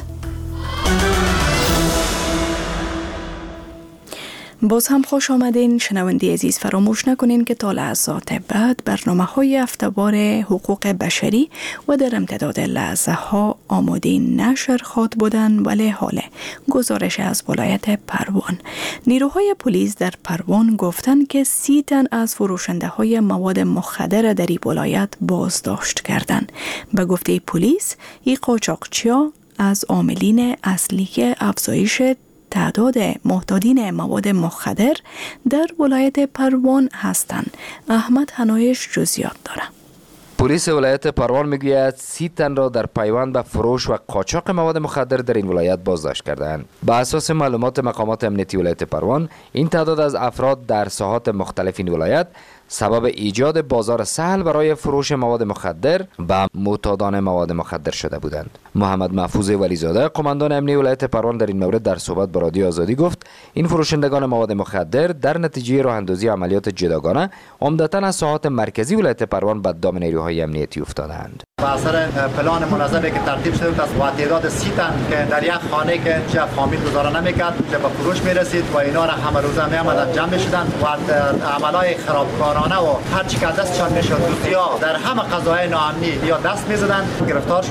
باز هم خوش آمدین شنونده عزیز. فراموش نکنین که تا لحظات بعد برنامه های هفته‌وار حقوق بشری و در امتداد لحظه ها آماده نشر خواد بودن. ولی حاله گزارش از ولایت پروان. نیروهای پلیس در پروان گفتن که سی تن از فروشنده های مواد مخدر در این ولایت بازداشت کردند. به گفته پلیس این قاچاقچی‌ها از عاملین اصلی افزایش تعداد معتادین مواد مخدر در ولایت پروان هستند. احمد حنایش جزئیات داره. پلیس ولایت پروان میگوید سی تن را در پیوند به فروش و قاچاق مواد مخدر در این ولایت بازداشت کردند. با اساس معلومات مقامات امنیتی ولایت پروان، این تعداد از افراد در ساحات مختلف این ولایت سبب ایجاد بازار سهل برای فروش مواد مخدر به معتادان مواد مخدر شده بودند. محمد محفوظ ولیزاده قماندان امنیتی ولایت پروان در این مورد در صحبت با رادیو آزادی گفت این فروشندگان مواد مخدر در نتیجه راه اندازی عملیات جداگانه عمدتاً از ساحات مرکزی ولایت پروان به دام نیروهای امنیتی افتادند. با اثر پلان منظمی که ترتیب شده بود از تعداد سی تن که در یک خانه که چه فامیل گزاره نمیکرد چه به فروش میرسید و اینا را همه روزه میآمدن جمع میشدن و عملای خرابکارانه و هر چی که دستشان میشد دوستیا در همه قضایای ناامنی یا دست میزدن گرفتار شدن.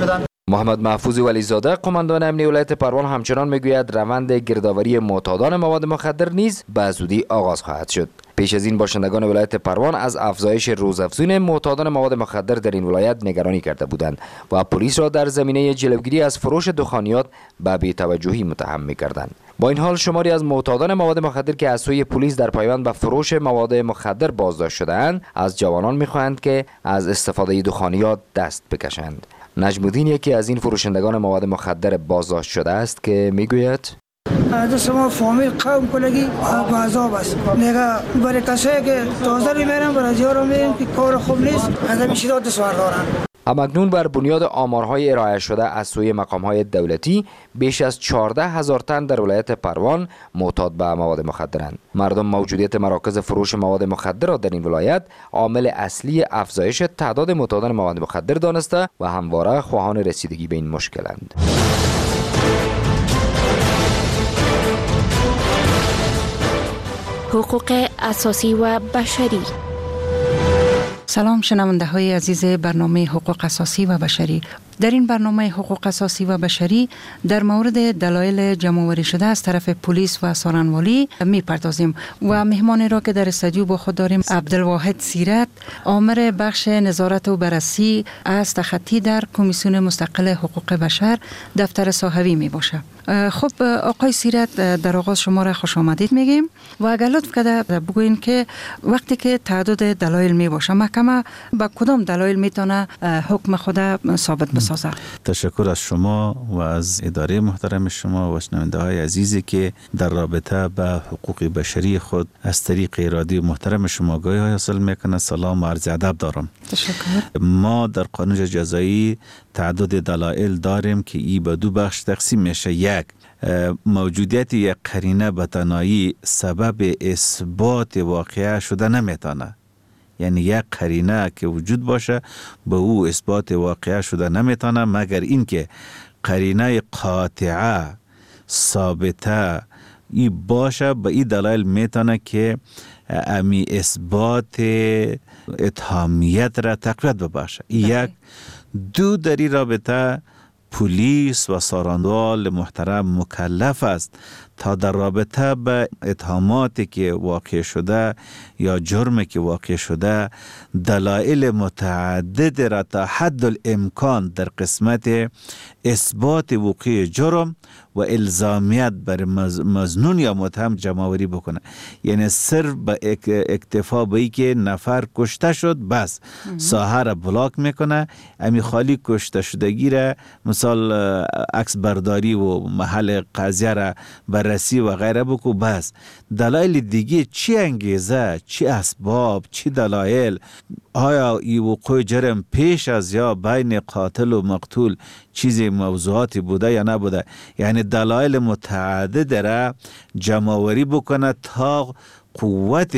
محمد محفوظ ولیزاده قماندان امنیتی ولایت پروان همچنان میگوید روند گردآوری معتادان مواد مخدر نیز به زودی آغاز خواهد شد. پیش از این باشندگان ولایت پروان از افزایش روزافزون معتادان مواد مخدر در این ولایت نگرانی کرده بودند و پلیس را در زمینه جلوگیری از فروش دخانیات به بی‌توجهی متهم می‌کردند. با این حال شماری از معتادان مواد مخدر که از سوی پلیس در پیوند به فروش مواد مخدر بازداشت شده‌اند از جوانان می‌خواهند که از استفاده دخانیات دست بکشند. نجم الدین یکی از این فروشندگان مواد مخدر بازداشت شده است که میگوید دست ما فامیل قوم کلگی عذاب است. میگه برای کسایی که تازه میرن برای زیارا میرن که کار خوب نیست از همین شدت سوال دارن. همکنون بر بنیاد آمارهای ارائه شده از سوی مقامهای دولتی بیش از چهارده هزار تن در ولایت پروان معتاد به مواد مخدرند. مردم موجودیت مراکز فروش مواد مخدر را در این ولایت عامل اصلی افزایش تعداد معتادان مواد مخدر دانسته و همواره خواهان رسیدگی به این مشکلند. حقوق اساسی و بشری. سلام شنونده های عزیز برنامه حقوق اساسی و بشری. در این برنامه حقوق اساسی و بشری در مورد دلایل جمع‌آوری شده از طرف پلیس و سارنوالی می‌پردازیم و مهمان را که در استودیو با خود داریم عبدالواحد سیرت، آمر بخش نظارت و بررسی از تخطی در کمیسیون مستقل حقوق بشر دفتر صاحبی میباشه. خب آقای سیرت، در آغاز شما را خوش آمدید میگیم و اگر لطف کرده بگوین که وقتی که تعداد دلایل میباشه محکمه با کدام دلایل میتونه حکم خود ثابت بسازه؟ تشکر از شما و از اداره محترم شما و شنونده های عزیزی که در رابطه به حقوق بشری خود از طریق ارادی محترم شما آگاهی حاصل میکنه. سلام و عرض ادب دارم. تشکر. ما در قانون جزایی تعداد دلایل داریم که ای به دو بخش تقسیم میشه. یک، موجودیت یک قرینه به تنهایی سبب اثبات واقعه شده نمیتونه، یعنی یک قرینه که وجود باشه به او اثبات واقعه شده نمیتونه مگر اینکه قرینه قاطعه ثابته ای باشه. به این دلایل میتونه که امی اثبات اتهامیت را تقویت ببخشه. یک. دو، در این رابطه پلیس و سارندوال محترم مکلف است تا در رابطه به اتهاماتی که واقع شده یا جرمی که واقع شده دلایل متعدد را تا حد الامکان در قسمت اثبات وقوع جرم و الزامیت بر مظنون یا متهم جمع‌آوری بکنه. یعنی صرف به اکتفا به ای که نفر کشته شد بس ساحه را بلاک میکنه، امی خالی کشته شدگی را مثال عکس برداری و محل قضیه را بررسی و غیره بکو بس. دلایل دیگه چی انگیزه، چی اسباب، چی دلایل، آیا ای وقوع جرم پیش از یا بین قاتل و مقتول چیزی موضوعاتی بوده یا نبوده، یعنی دلایل متعدد را جمع‌آوری بکنه تا قوت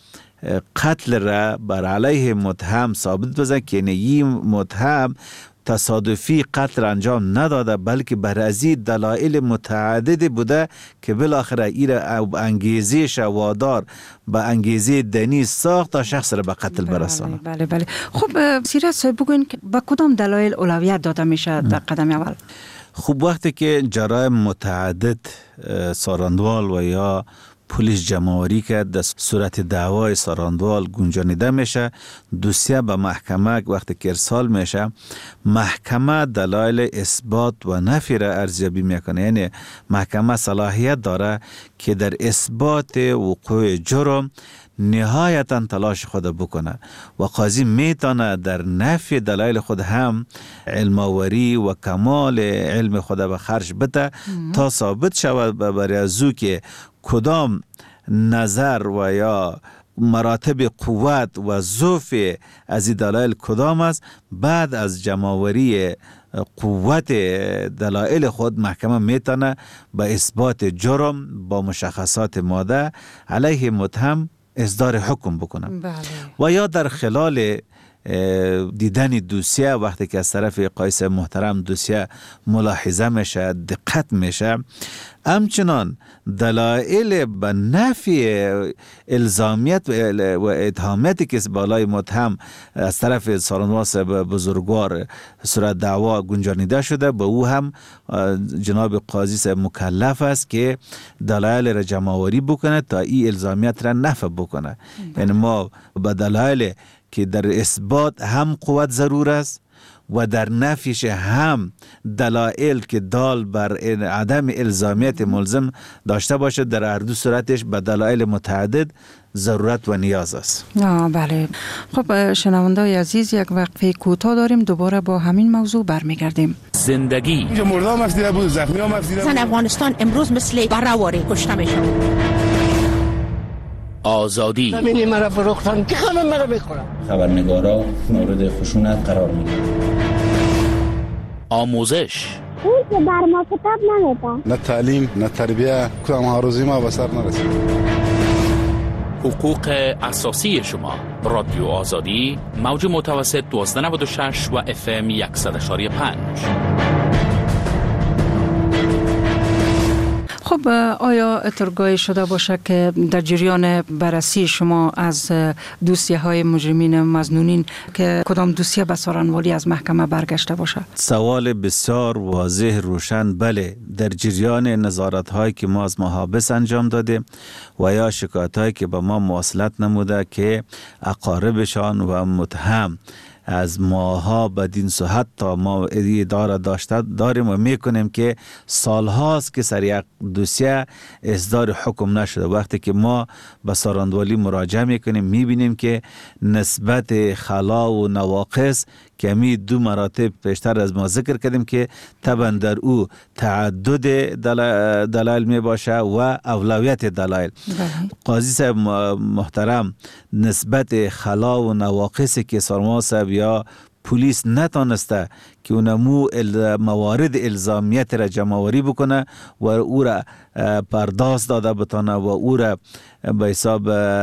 قتل را بر علیه متهم ثابت بزنه که این متهم تصادفی قتل انجام نداده بلکه بر ازی دلایل متعدد بوده که بالاخره ایره انگیزه وادار به انگیزه دنی ساخت تا شخص را به قتل برسانه. بله بله. خب سیرت صاحب بگوین که با کدام دلایل اولویت داده میشه در قدم اول؟ خب وقتی که جرایم متعدد سارندوال و یا پلیس جمع‌آوری که در صورت دعوای سارندوال گنجانیده میشه، دوسیه به محکمه وقتی که ارسال میشه محکمه دلایل اثبات و نفی را ارزیابی میکنه. یعنی محکمه صلاحیت داره که در اثبات وقوع جرم نهایتا تلاش خود بکنه و قاضی میتونه در نفی دلایل خود هم علم‌آوری و کمال علم خود به خرج بده تا ثابت شود برای ازو که کدام نظر و یا مراتب قوت و ضعف از این دلایل کدام است. بعد از جمع‌آوری قوت دلایل خود محکمه میتونه به اثبات جرم با مشخصات ماده علیه متهم اصدار حکم بکنه. بله. و یا در خلال دیدن دوسیه وقتی که از طرف قایس محترم دوسیه ملاحظه میشه، دقت میشه. همچنان دلایل به نفی الزامیت و اتهاماتی که بالای متهم از طرف سالنواس بزرگوار صورت دعوا گنجانیده شده، به او هم جناب قاضی مکلف است که دلایل را جمع‌آوری بکنه تا این الزامیت را نفی بکنه. یعنی ما به دلایل که در اثبات هم قوت ضرور است و در نفیش هم دلایل که دال بر عدم الزامیت ملزم داشته باشه، در هر دو صورتش به دلایل متعدد ضرورت و نیاز است. آه بله. خب شنونده‌های عزیز، یک وقفه کوتاه داریم، دوباره با همین موضوع برمیگردیم. زندگی مردم افسیده بود، زخمی هم افسیده بود. زن افغانستان امروز مثل بره‌واره کشته میشه. آزادی زمینی مرا فروختن، که همه مرا میخورن. خبرنگارا مورد خشونت قرار میگیرن. آموزش اون که بر ما کتاب نمیده. نه تعلیم نه تربیه، کدام ها روزی ما به سر نرسید. حقوق اساسی شما. رادیو آزادی، موج متوسط دوازده نود و شش و اف ام صد و یک و پنج. خب آیا اترگاهی شده باشه که در جریان بررسی شما از دوسیه های مجرمین مظنونین که کدام دوسیه به سارنوالی از محکمه برگشته باشه؟ سوال بسیار واضح روشن. بله، در جریان نظارت هایی که ما از محابس انجام دادیم و یا شکایت هایی که به ما مواصلت نموده که اقاربشان و متهم از ماها بدین صحت تا ما اداره داشته داریم و میکنیم که سالهاست که سر یک دوسیه اصدار حکم نشده. وقتی که ما به سارنوالی مراجعه میکنیم میبینیم که نسبت خلا و نواقص که می دو مراتب پیشتر از ما ذکر کردیم که طبعا در او تعدد دلایل می باشه و اولویت دلایل. قاضی صاحب محترم نسبت خلا و نواقصی که سارنوالی صاحب یا پلیس نتانسته که اونمو موارد الزامیت را جمع‌آوری بکنه و او را پرداخت داده بتانه و او را به حساب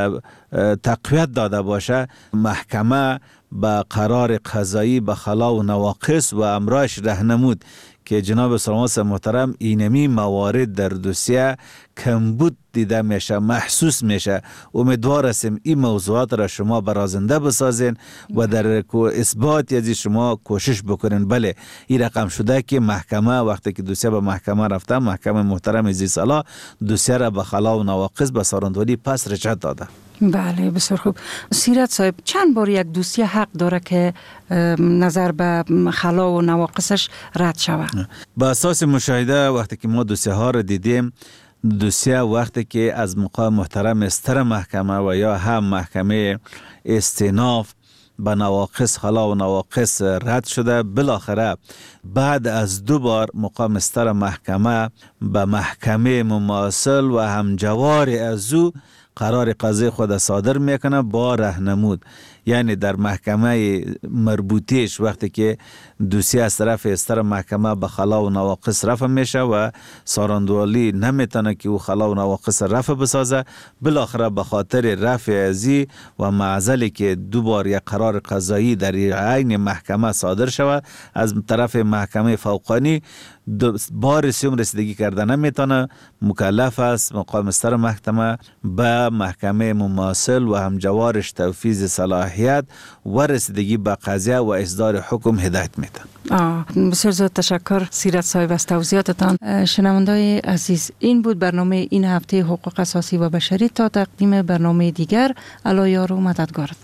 تقویت داده باشه، محکمه به قرار قضایی به خلا و نواقص و امرایش رهنمود که جناب سالنواس محترم اینمی موارد در دوسیه کمبود دیده میشه، محسوس میشه. امیدوار هستیم این موضوعات را شما برازنده بسازین و در اثبات از شما کوشش بکنین. بله، این رقم شده که محکمه وقتی که دوسیه به محکمه رفته، محکمه محترم عزیز صلاح دوسیه را به خلا و نواقص به سارنوالی پس رجعت داده. بله، بسیار خوب. سیرت صاحب، چند بار یک دوسیه حق داره که نظر به خلا و نواقصش رد شود؟ با اساس مشاهده وقتی که ما دوسیه ها را دیدیم، دوسیه وقتی که از مقام محترم استر محکمه و یا هم محکمه استیناف به نواقص خلا و نواقص رد شده، بالاخره بعد از دو بار مقام استر محکمه به محکمه مماثل و همجوار از او قرار قضای خود صادر میکنه با رهنمود. یعنی در محکمه مربوطیش وقتی که دوسیه از طرف استر محکمه به خلا و نواقص رفع میشه و سارنوالی نمیتونه که او خلا و نواقص رفع بسازه، بالاخره به خاطر رفع ازی و معزلی که دو بار یک قرار قضایی در عین محکمه صادر شود از طرف محکمه فوقانی، بار سیوم رسیدگی کرده نمیتونه، مکلف است مقام استر محکمه به محکمه مماثل و همجوارش توفیض صلاحیت و رسیدگی به قضیه و اصدار حکم هدایت میده. بسیار زیاد تشکر سیرت صاحب از توضیحاتتان. شنونده‌های عزیز، این بود برنامه این هفته حقوق اساسی و بشری. تا تقدیم برنامه دیگر، الله یار و مددگارت.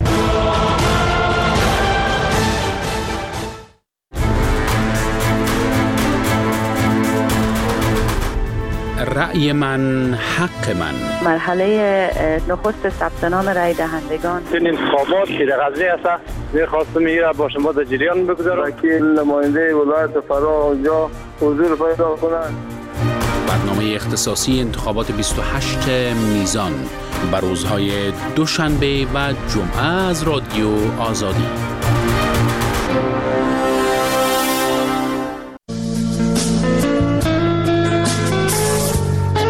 رأی من حق من. مرحله نخست ثبت نام رای دهندگان. این انتخابات که در قضیه است می‌خواستم میره با شما در جریان بگذارم. وکیل نماینده ولایت فرا اونجا حضور پیدا کنند. برنامه اختصاصی انتخابات بیست و هشت میزان بر روزهای دوشنبه و جمعه از رادیو آزادی.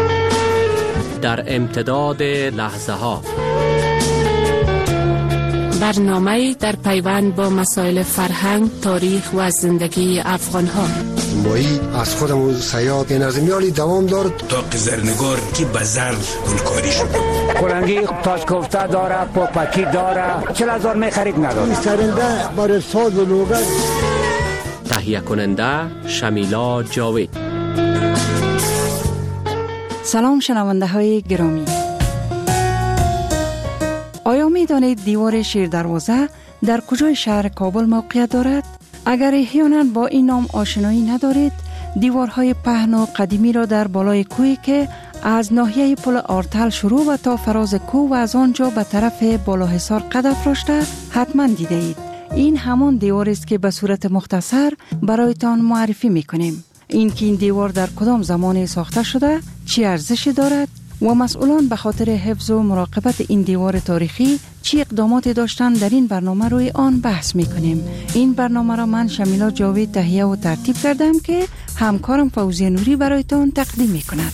در امتداد لحظه ها برنامه در پیوند با مسائل فرهنگ، تاریخ و زندگی افغان‌ها. مایی از خودمون سیاد نظمیالی دوام دارد تا زرنگار که بزر گلکاری شده. قرنگی تاج کوفته داره، پاپکی داره، چهل هزار میخرید نداره. سرنده برای ساز و لوگن. تهیه کننده شمیلا جاوید. سلام شنونده های گرامی. آیا می دانید دیوار شیر دروازه در کجای شهر کابل موقعیت دارد؟ اگر احیانا با این نام آشنایی ندارید، دیوارهای پهن و قدیمی را در بالای کوهی که از ناحیه پل آرتل شروع و تا فراز کوه و از آنجا به طرف بالاحصار قد افراشته حتما دیده اید. این همان دیوار است که به صورت مختصر برایتان معرفی میکنیم. این که این دیوار در کدام زمان ساخته شده، چی ارزشی دارد و مسئولان به خاطر حفظ و مراقبت این دیوار تاریخی چی اقداماتی داشتند، در این برنامه روی آن بحث میکنیم. این برنامه را من شمیلا جاوید تهیه و ترتیب کردم که همکارم فوزیه نوری برایتان تقدیم میکند.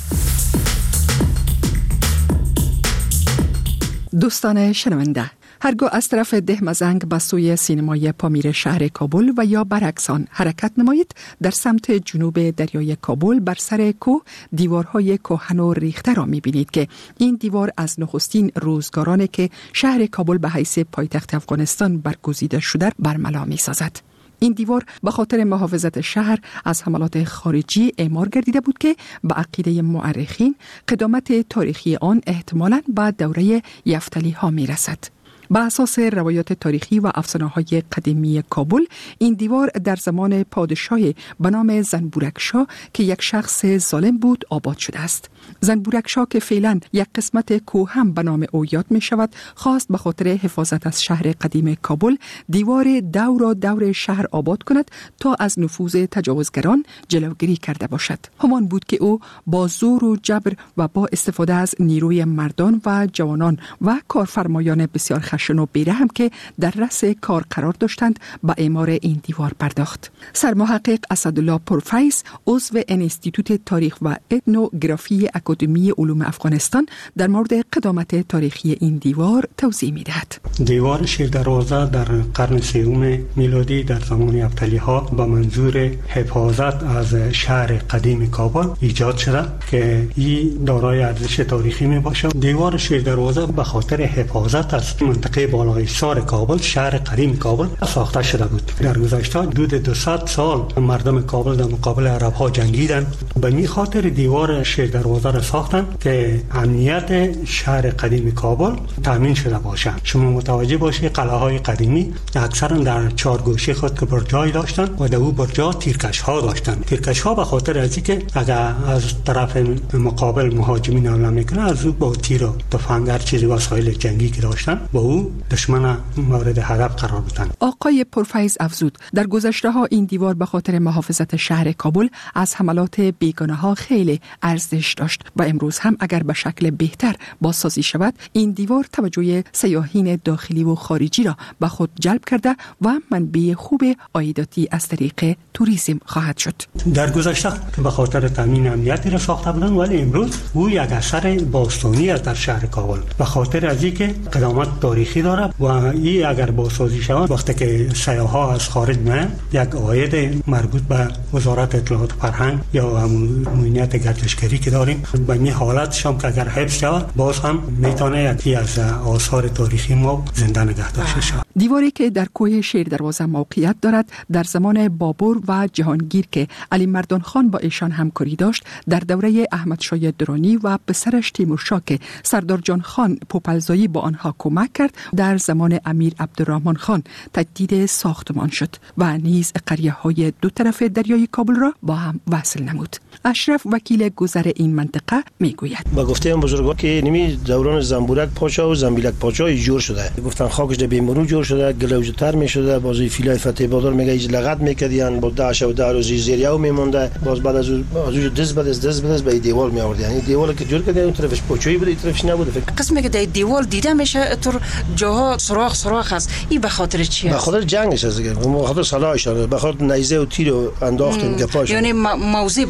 دوستان شنونده، هرگاه از طرف دهمزنگ به سوی سینمای پامیر شهر کابل و یا برعکس آن حرکت نمایید، در سمت جنوب دریای کابل بر سر کوه دیوارهای کهن و ریخته را می‌بینید که این دیوار از نخستین روزگارانی که شهر کابل به حیث پایتخت افغانستان برگزیده شده برملا می‌سازد. این دیوار به خاطر محافظت شهر از حملات خارجی اعمار گردیده بود که به عقیده مورخین قدامت تاریخی آن احتمالاً به دوره یفتلی ها می‌رسد. بر اساس روایات تاریخی و افسانه‌های قدیمی کابل، این دیوار در زمان پادشاهی به نام زنبورکشاه که یک شخص ظالم بود آباد شده است. زنبورکشاه که فعلا یک قسمت کوه هم به نام او یاد می شود، خواست به خاطر حفاظت از شهر قدیم کابل دیوار دور و دور شهر آباد کند تا از نفوذ تجاوزگران جلوگیری کرده باشد. همان بود که او با زور و جبر و با استفاده از نیروی مردان و جوانان و کارفرمایان بسیار خشن و بیرحم که در رأس کار قرار داشتند به اعمار این دیوار پرداخت. سرمحقق اسدالله پرفیض، عضو انستیتوت تاریخ و اتنوگرافی اکادمی علوم افغانستان، در مورد قدامت تاریخی این دیوار توضیح می‌دهد. دیوار شیر دروازه در قرن سوم میلادی در زمان یفتلی ها با منظور حفاظت از شهر قدیم کابل ایجاد شده که این دارای ارزش تاریخی می باشد. دیوار شیر دروازه به خاطر حفاظت از منطقه بالاحصار کابل، شهر قدیم کابل ساخته شده بود. در گذشته حدود دویست سال مردم کابل در مقابل عرب ها جنگیدند. به این خاطر دیوار شیر دروازه را ساختن که امنیت شهر قدیم کابل تامین شده باشد. شما متوجه باشید قلعه های قدیمی اکثرا در چهار گوشه خود که برجای داشتند و در او برجا تیرکش ها داشتند. تیرکش ها به خاطر از اینکه اگر از طرف مقابل مهاجمین حمله میکنه، از او با تیر و تفنگ هر چیزی وسایل جنگی که داشتند با او دشمن مورد هدف قرار دادند. آقای پرفیض افزود در گذشته ها این دیوار به خاطر محافظت شهر کابل از حملات بیگانه ها خیلی ارزش داشت و امروز هم اگر به شکل بهتر بازسازی شود، این دیوار توجه سیاحین داخلی و خارجی را به خود جلب کرده و منبع خوب عایداتی از طریق توریسم خواهد شد. در گذشته به خاطر تامین امنیتی را ساخته بودند، ولی امروز او یک اثر باستانی است در شهر کابل به خاطر از اینکه قدامت تاریخی دارد و این اگر بازسازی شود، وقتی که سیاح‌ها از خارج میان، یک عاید مربوط به وزارت اطلاعات و فرهنگ یا امنیت گردشگری که داریم، به این حالت شام که اگر حفظ شود، باز هم میتونه یکی از آثار تاریخی ما زنده نگه داشته شود. دیواری که در کوه شیر دروازه موقعیت دارد، در زمان بابر و جهانگیر که علی مردان خان با ایشان همکاری داشت، در دوره احمد شاه درانی و پسرش تیمورشاه که سردار جان خان پوپلزایی با آنها کمک کرد، در زمان امیر عبدالرحمن خان تجدید ساختمان شد و نیز قریه های دو طرف دریای کابل را با هم وصل نمود. اشرف وکیل گذر این منطقه میگوید: با گفته این بزرگان که نمی دوران زنبورک پاشا و زنبیلک پاشا جور شده، گفتن خاکش در بیمرو جور شده، گلوجتر می شده، بازی فیلای فتح بادار میگه ایج لغت میکردن، با داش و دار و زیریاو میمونده، باز بعد از از دز بعد از دز بعد به دیوار می آورد. یعنی دیواری که جور کرده اون طرفش پوچویی بود، این طرفش نبود. قسمی که در دیوار دیده میشه طور جاها سوراخ سوراخ است. این به خاطر چیه؟ به خاطر جنگش است دیگه. به خاطر سلاحش، به خاطر نیزه و تیر و انداخت میگه پاش. یعنی موضوع برای خود جور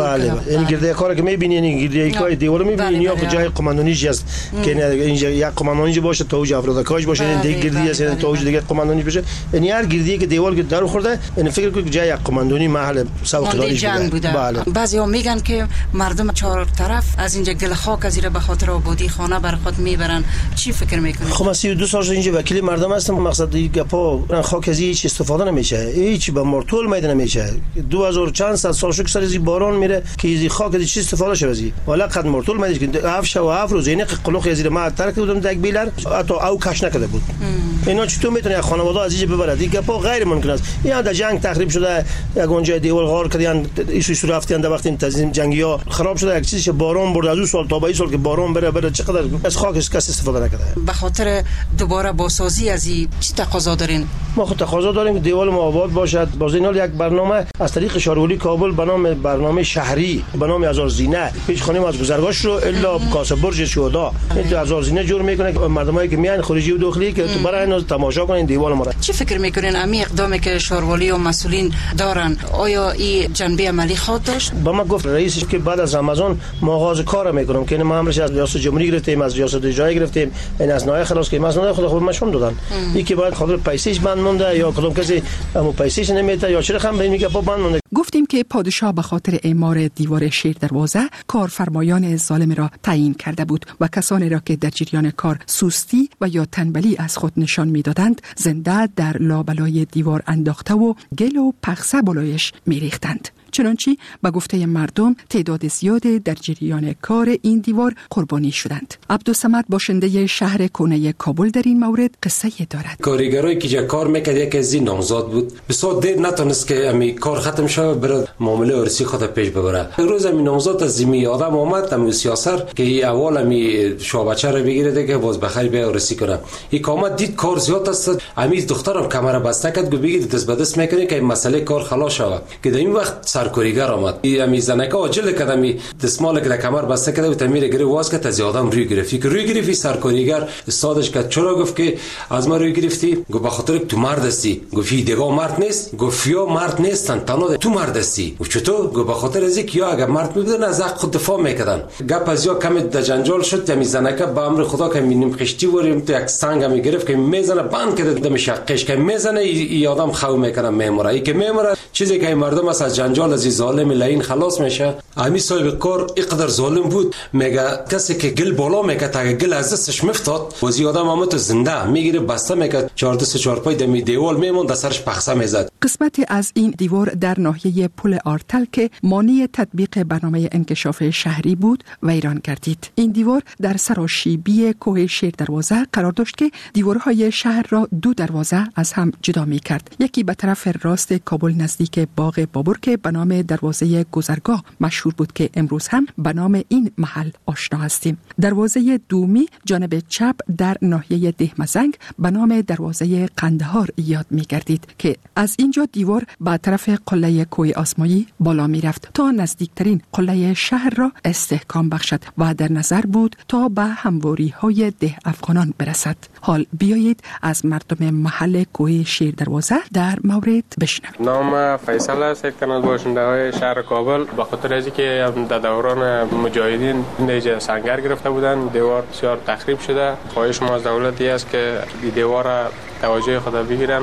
بله این گرده کاری که می‌بینین این گرده کاری دیوار می‌بینین یا جای قماندانیش است که اینجا یک قماندانیش باشه توج افرادکاش باشه این دیگه گردی است توج دیگه قماندانیش باشه این هر گردی که دیوار که در خورده این فکر کنید جای یک قماندانی محل سوقداریش بوده. بله بعضیا میگن که مردم چهار طرف از اینجا گل خاک از ایره به خاطر آبادی خانه بر خود میبرن. چی فکر میکنید؟ خب من سی و دو سال اینجا وکیل مردم هستم. مقصد دیگه گپا خاک از هیچ استفاده نمیشه، هیچ به مرتول میدن نمیشه. دو هزار چند صد سال شو سر از باران میره که از خاک از چی استفاده شه ازی ولی قد مرتول میده که هفت و هفت روز اینه قلوخ از ما ترک بودم یک بیلر حتی او کش نکرده بود. اینا چطور میتونه خانواده از اینجا ببره؟ دیگه گپا غیر ممکن است. یا در جنگ تخریب شده یک اونجا دیوار غار کردن ایشو ایشو رفتن در وقتی تنظیم جنگی ها خراب شده یک چیزی باران برد از اون سال تا به این سال که باران بره بره چقدر از خاک کس استفاده نکرده. به خاطر دوباره بازسازی از این چی تقاضا دارین؟ ما خود تقاضا داریم که دیوار ما آباد باشد. باز اینال یک برنامه از طریق شارولی کابل به نام برنامه شهری به نام هزار زینه پیش خانم از گذرگاهش رو الا کاسه برج شهدا این هزار زینه جور میکنه که مردمایی که میان خارجی و داخلی که تو برای اینا تماشا کنن دیوار ما را. چی فکر میکنین امی اقدامی که شارولی و مسئولین دارن آیا این جنبه عملی خواهد داشت؟ با ما گفت رئیسش که بعد از رمضان ما آغاز کار میکنم که ما همش از ریاست جمهوری گرفتیم از ریاست اجرایی گرفتیم این از نای خلاص که مثلا خود خود مشون دادن یکی باید خاطر پیسیش بند مونده یا کدوم کسی همو پیسیش نمیده یا چرا هم میگه با بند مونده. گفتیم که پادشاه به خاطر اعمار دیوار شیر دروازه کارفرمایان ظالم را تعیین کرده بود و کسانی را که در جریان کار سستی و یا تنبلی از خود نشان میدادند زنده در لابلای دیوار انداخته و گل و پخسه بالایش میریختند. چنانچه به گفته مردم تعداد زیاد در جریان کار این دیوار قربانی شدند. عبدالصمد باشنده شهر کهنه کابل در این مورد قصه دارد. کارگرایی که کار میکرد یکی از این نامزاد بود بسیار دیر نتونست که امی کار ختم شود بره معامله ارثی خود پیش ببره. روز امی نامزاد از زمین آدم آمد امی سیاسر که اول امی شوابچه رو بگیره که باز بخیر به ارثی کنه. این کامت دید کار زیاد است امی دخترم کمر بسته کرد گفت بگید دست به دست میکنه که مسئله کار خلاص شود که در این وقت سرکاریگر آمد این زنکه عاجل کردمی دستمال که در کمر بسته کرده و تمیر گره واس که از آدم روی گرفتی که روی گرفتی سرکاریگر استادش کرد چرا گفت که از ما روی گرفتی گفت به خاطر تو مرد هستی گفت دیگه مرد نیست گفت یا مرد نیستن تنها تو مرد هستی و چطور گفت به خاطر از اینکه یا اگر مرد میبودن از حق خود دفاع میکردن گپ از یا کم در جنجال شد یعنی زنکه با امر خدا که مینیم خشتی وریم تو یک سنگ می گرفت که میزنه بند کرده دم شقش که میزنه این آدم خو میکنه میموره ای که میموره چیزی که مردم از جنجال از ظالم لعین خلاص میشه. امی صاحب کار اینقدر ظالم بود میگه کسی که گل بالا میکرد تا گل از دستش میفتاد و زی آدم هم تو زنده میگیره بسته میکرد چهار دست چهار پای دمی دیوال میموند سرش پخسه میزد. قسمتی از این دیوار در ناحیه پل آرتل که مانع تطبیق برنامه انکشاف شهری بود ویران گردید. این دیوار در سراشیبی کوه شیر دروازه قرار داشت که دیوارهای شهر را دو دروازه از هم جدا میکرد. یکی به طرف راست کابل نزدیک باغ بابور که به نام دروازه گذرگاه مشهور بود که امروز هم به نام این محل آشنا هستیم. دروازه دومی جانب چپ در ناحیه دهمزنگ به نام دروازه قندهار یاد می گردید که از اینجا دیوار به طرف قله کوه آسمایی بالا می رفت تا نزدیکترین قله شهر را استحکام بخشد و در نظر بود تا به همواری های ده افغانان برسد. حال بیایید از مردم محل کوه شیر دروازه در مورد بشنویم. نام فیصل است، یک تن از باشنده های شهر کابل. به خاطر از اینکه در دوران مجاهدین اینجا سنگر گرفته بودن دیوار بسیار تخریب شده. خواهش ما از دولتی است که این دیوار را توجه خود بگیرن.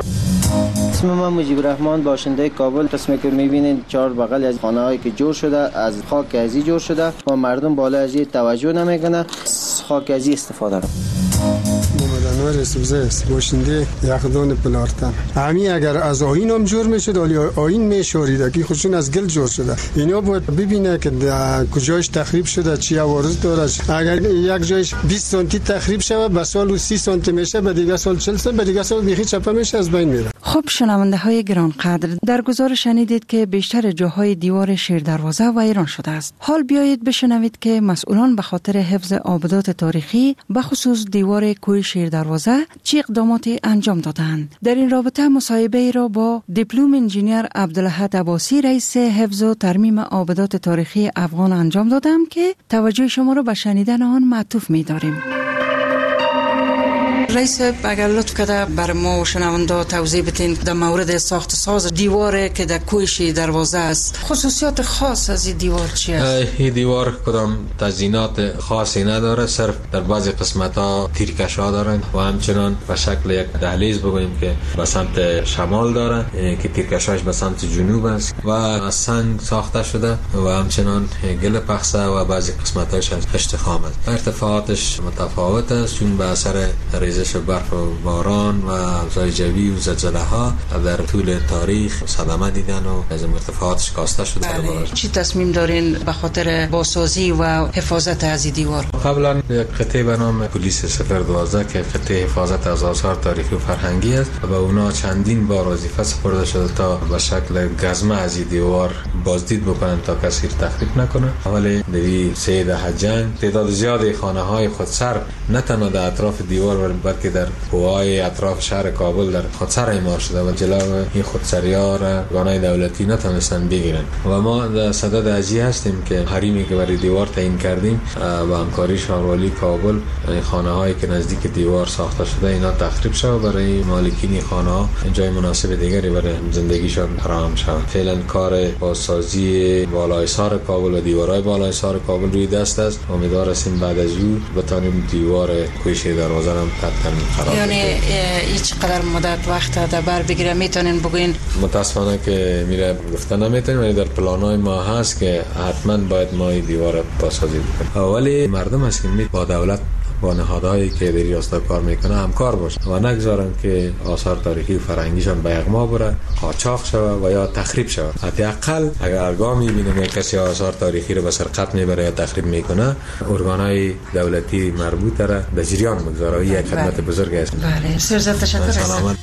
اسم من مجیب الرحمن باشنده کابل. قسمی که میبینید چهار بغل از خانه هایی که جور شده از خاک ازی جور شده و مردم بالا ازی توجه نمیکنه، خاک ازی استفاده رو. انور سوزه است، باشنده یخدان پلارتن. همین اگر از آیین هم جور میشد ولی آیین میشوریده که خودشون از گل جور شده. اینا باید ببینه که کجاش تخریب شده، چی عوارض داره. اگر یک جایش بیست سانتی تخریب شود به سال سی سانتی میشه، به دیگه سال چهل سانتی، به دیگه سال بیخی چپه میشه، از بین میره. خب شنونده های گرانقدر، در گزارش شنیدید که بیشتر جاهای دیوار شیر دروازه ویران شده است. حال بیایید بشنوید که مسئولان به خاطر حفظ آبادات تاریخی به خصوص دیوار کوه شیر دروازه چه اقداماتی انجام دادند. در این رابطه مصاحبه را با دیپلم انجینیر عبدالاحد عباسی رئیس حفظ و ترمیم آبادات تاریخی افغان انجام دادم که توجه شما را به شنیدن آن معطوف می‌داریم. رئیس اگر لطف کرده بر ما و شنونده توضیح بدین در مورد ساخت ساز دیواره که در کویش دروازه است، خصوصیات خاص از این دیوار چی است؟ این دیوار کدام تزیینات خاصی نداره، صرف در بعضی قسمت ها تیرکش ها دارن و همچنان به شکل یک دهلیز بگوییم که به سمت شمال داره که تیرکش هاش به سمت جنوب است و از سنگ ساخته شده و همچنان گل پخسه و بعضی قسمت هاش از خشت خام است. ارتفاعاتش متفاوت است چون به اثر ریزش برف و باران و ابزار جوی و زلزله ها در طول تاریخ صدمه دیدن و از ارتفاعاتش کاسته شده. بله. چی تصمیم دارین به خاطر بازسازی و حفاظت از این دیوار؟ قبلا یک قطعه به نام پلیس صفر دوازده که قطعه حفاظت از آثار تاریخی و فرهنگی است و به اونا چندین بار وظیفه سپرده شده تا به شکل گزمه از این دیوار بازدید بکنن تا کسی تخریب نکنه. ولی در سه دهه جنگ تعداد زیادی خانه های خودسر نه تنها در اطراف دیوار بلکه در کوههای اطراف شهر کابل در خودسر اعمار شده و جلو این خودسری‌ها را ارگان‌های دولتی نتونستن بگیرن و ما در صدد ازی هستیم که حریمی که برای دیوار تعیین کردیم با همکاری شهروالی کابل خانه‌هایی که نزدیک دیوار ساخته شده اینا تخریب شود برای مالکین خانه‌ها جای مناسب دیگری برای زندگیشان فراهم شود. فعلا کار بازسازی بالای سار کابل و دیوارهای بالای سار کابل روی دست است. امیدوار هستیم بعد از او بتونیم دیوار کویش دروازه هم قرار یعنی این چقدر مدت وقت در بر بگیره میتونین بگوین؟ متاسفانه که میره گفته نمیتونیم ولی در پلانای ما هست که حتما باید ما این دیوار بازسازی بکنیم. ولی مردم هست که با دولت با نهادهایی که در راستا کار میکنه همکار باشه و نگذارن که آثار تاریخی و فرهنگیشان به اغما بره، قاچاق شود و یا تخریب شود. حداقل اگر ارگاه میبینیم یک کسی آثار تاریخی رو به سرقت میبره یا تخریب میکنه، ارگانهای دولتی مربوط را به جریان بگذاره. این یک خدمت بزرگ است. بله، سرزد تشکر.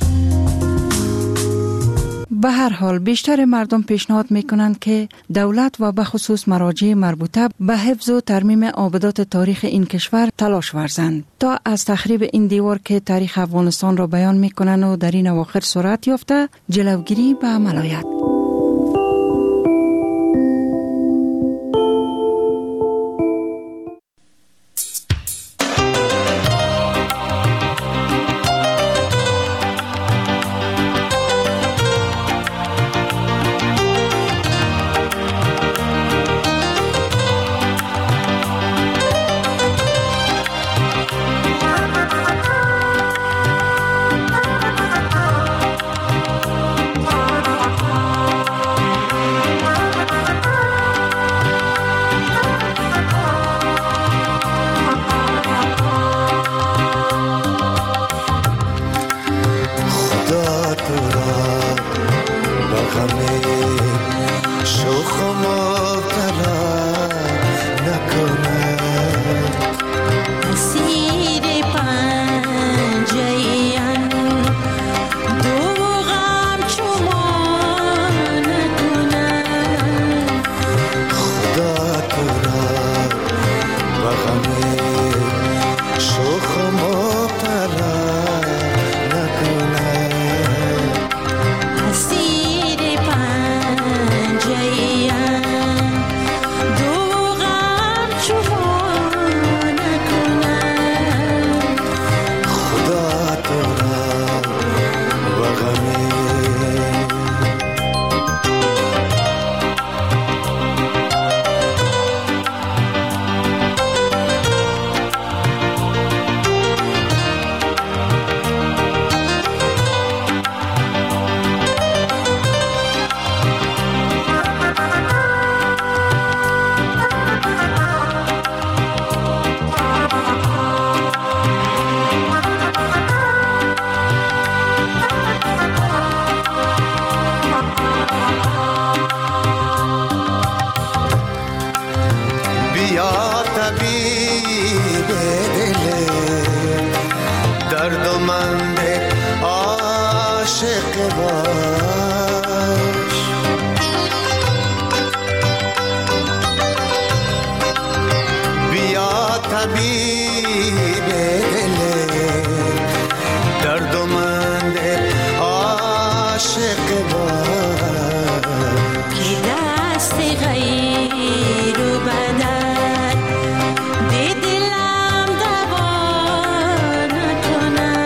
به هر حال بیشتر مردم پیشنهاد میکنند که دولت و به خصوص مراجع مربوطه به حفظ و ترمیم آبادات تاریخ این کشور تلاش ورزند تا از تخریب این دیوار که تاریخ افغانستان را بیان میکنند و در این اواخر سرعت یافته جلوگیری به عمل آید. دلم دوا نکنه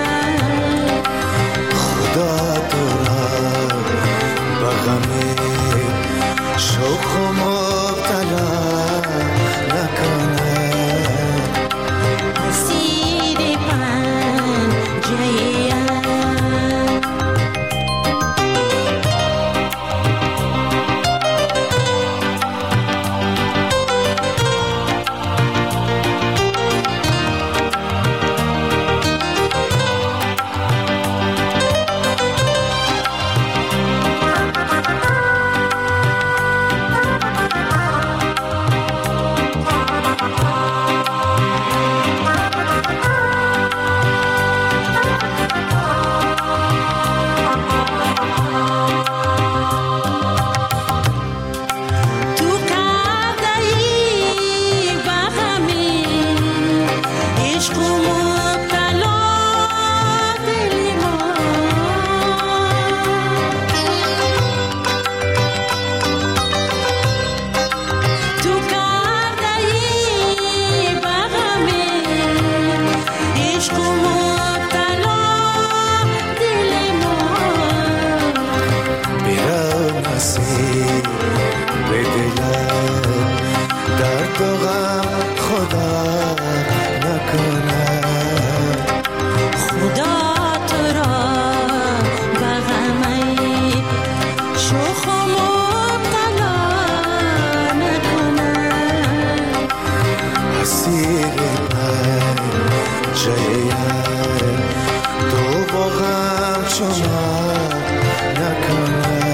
شما نکنه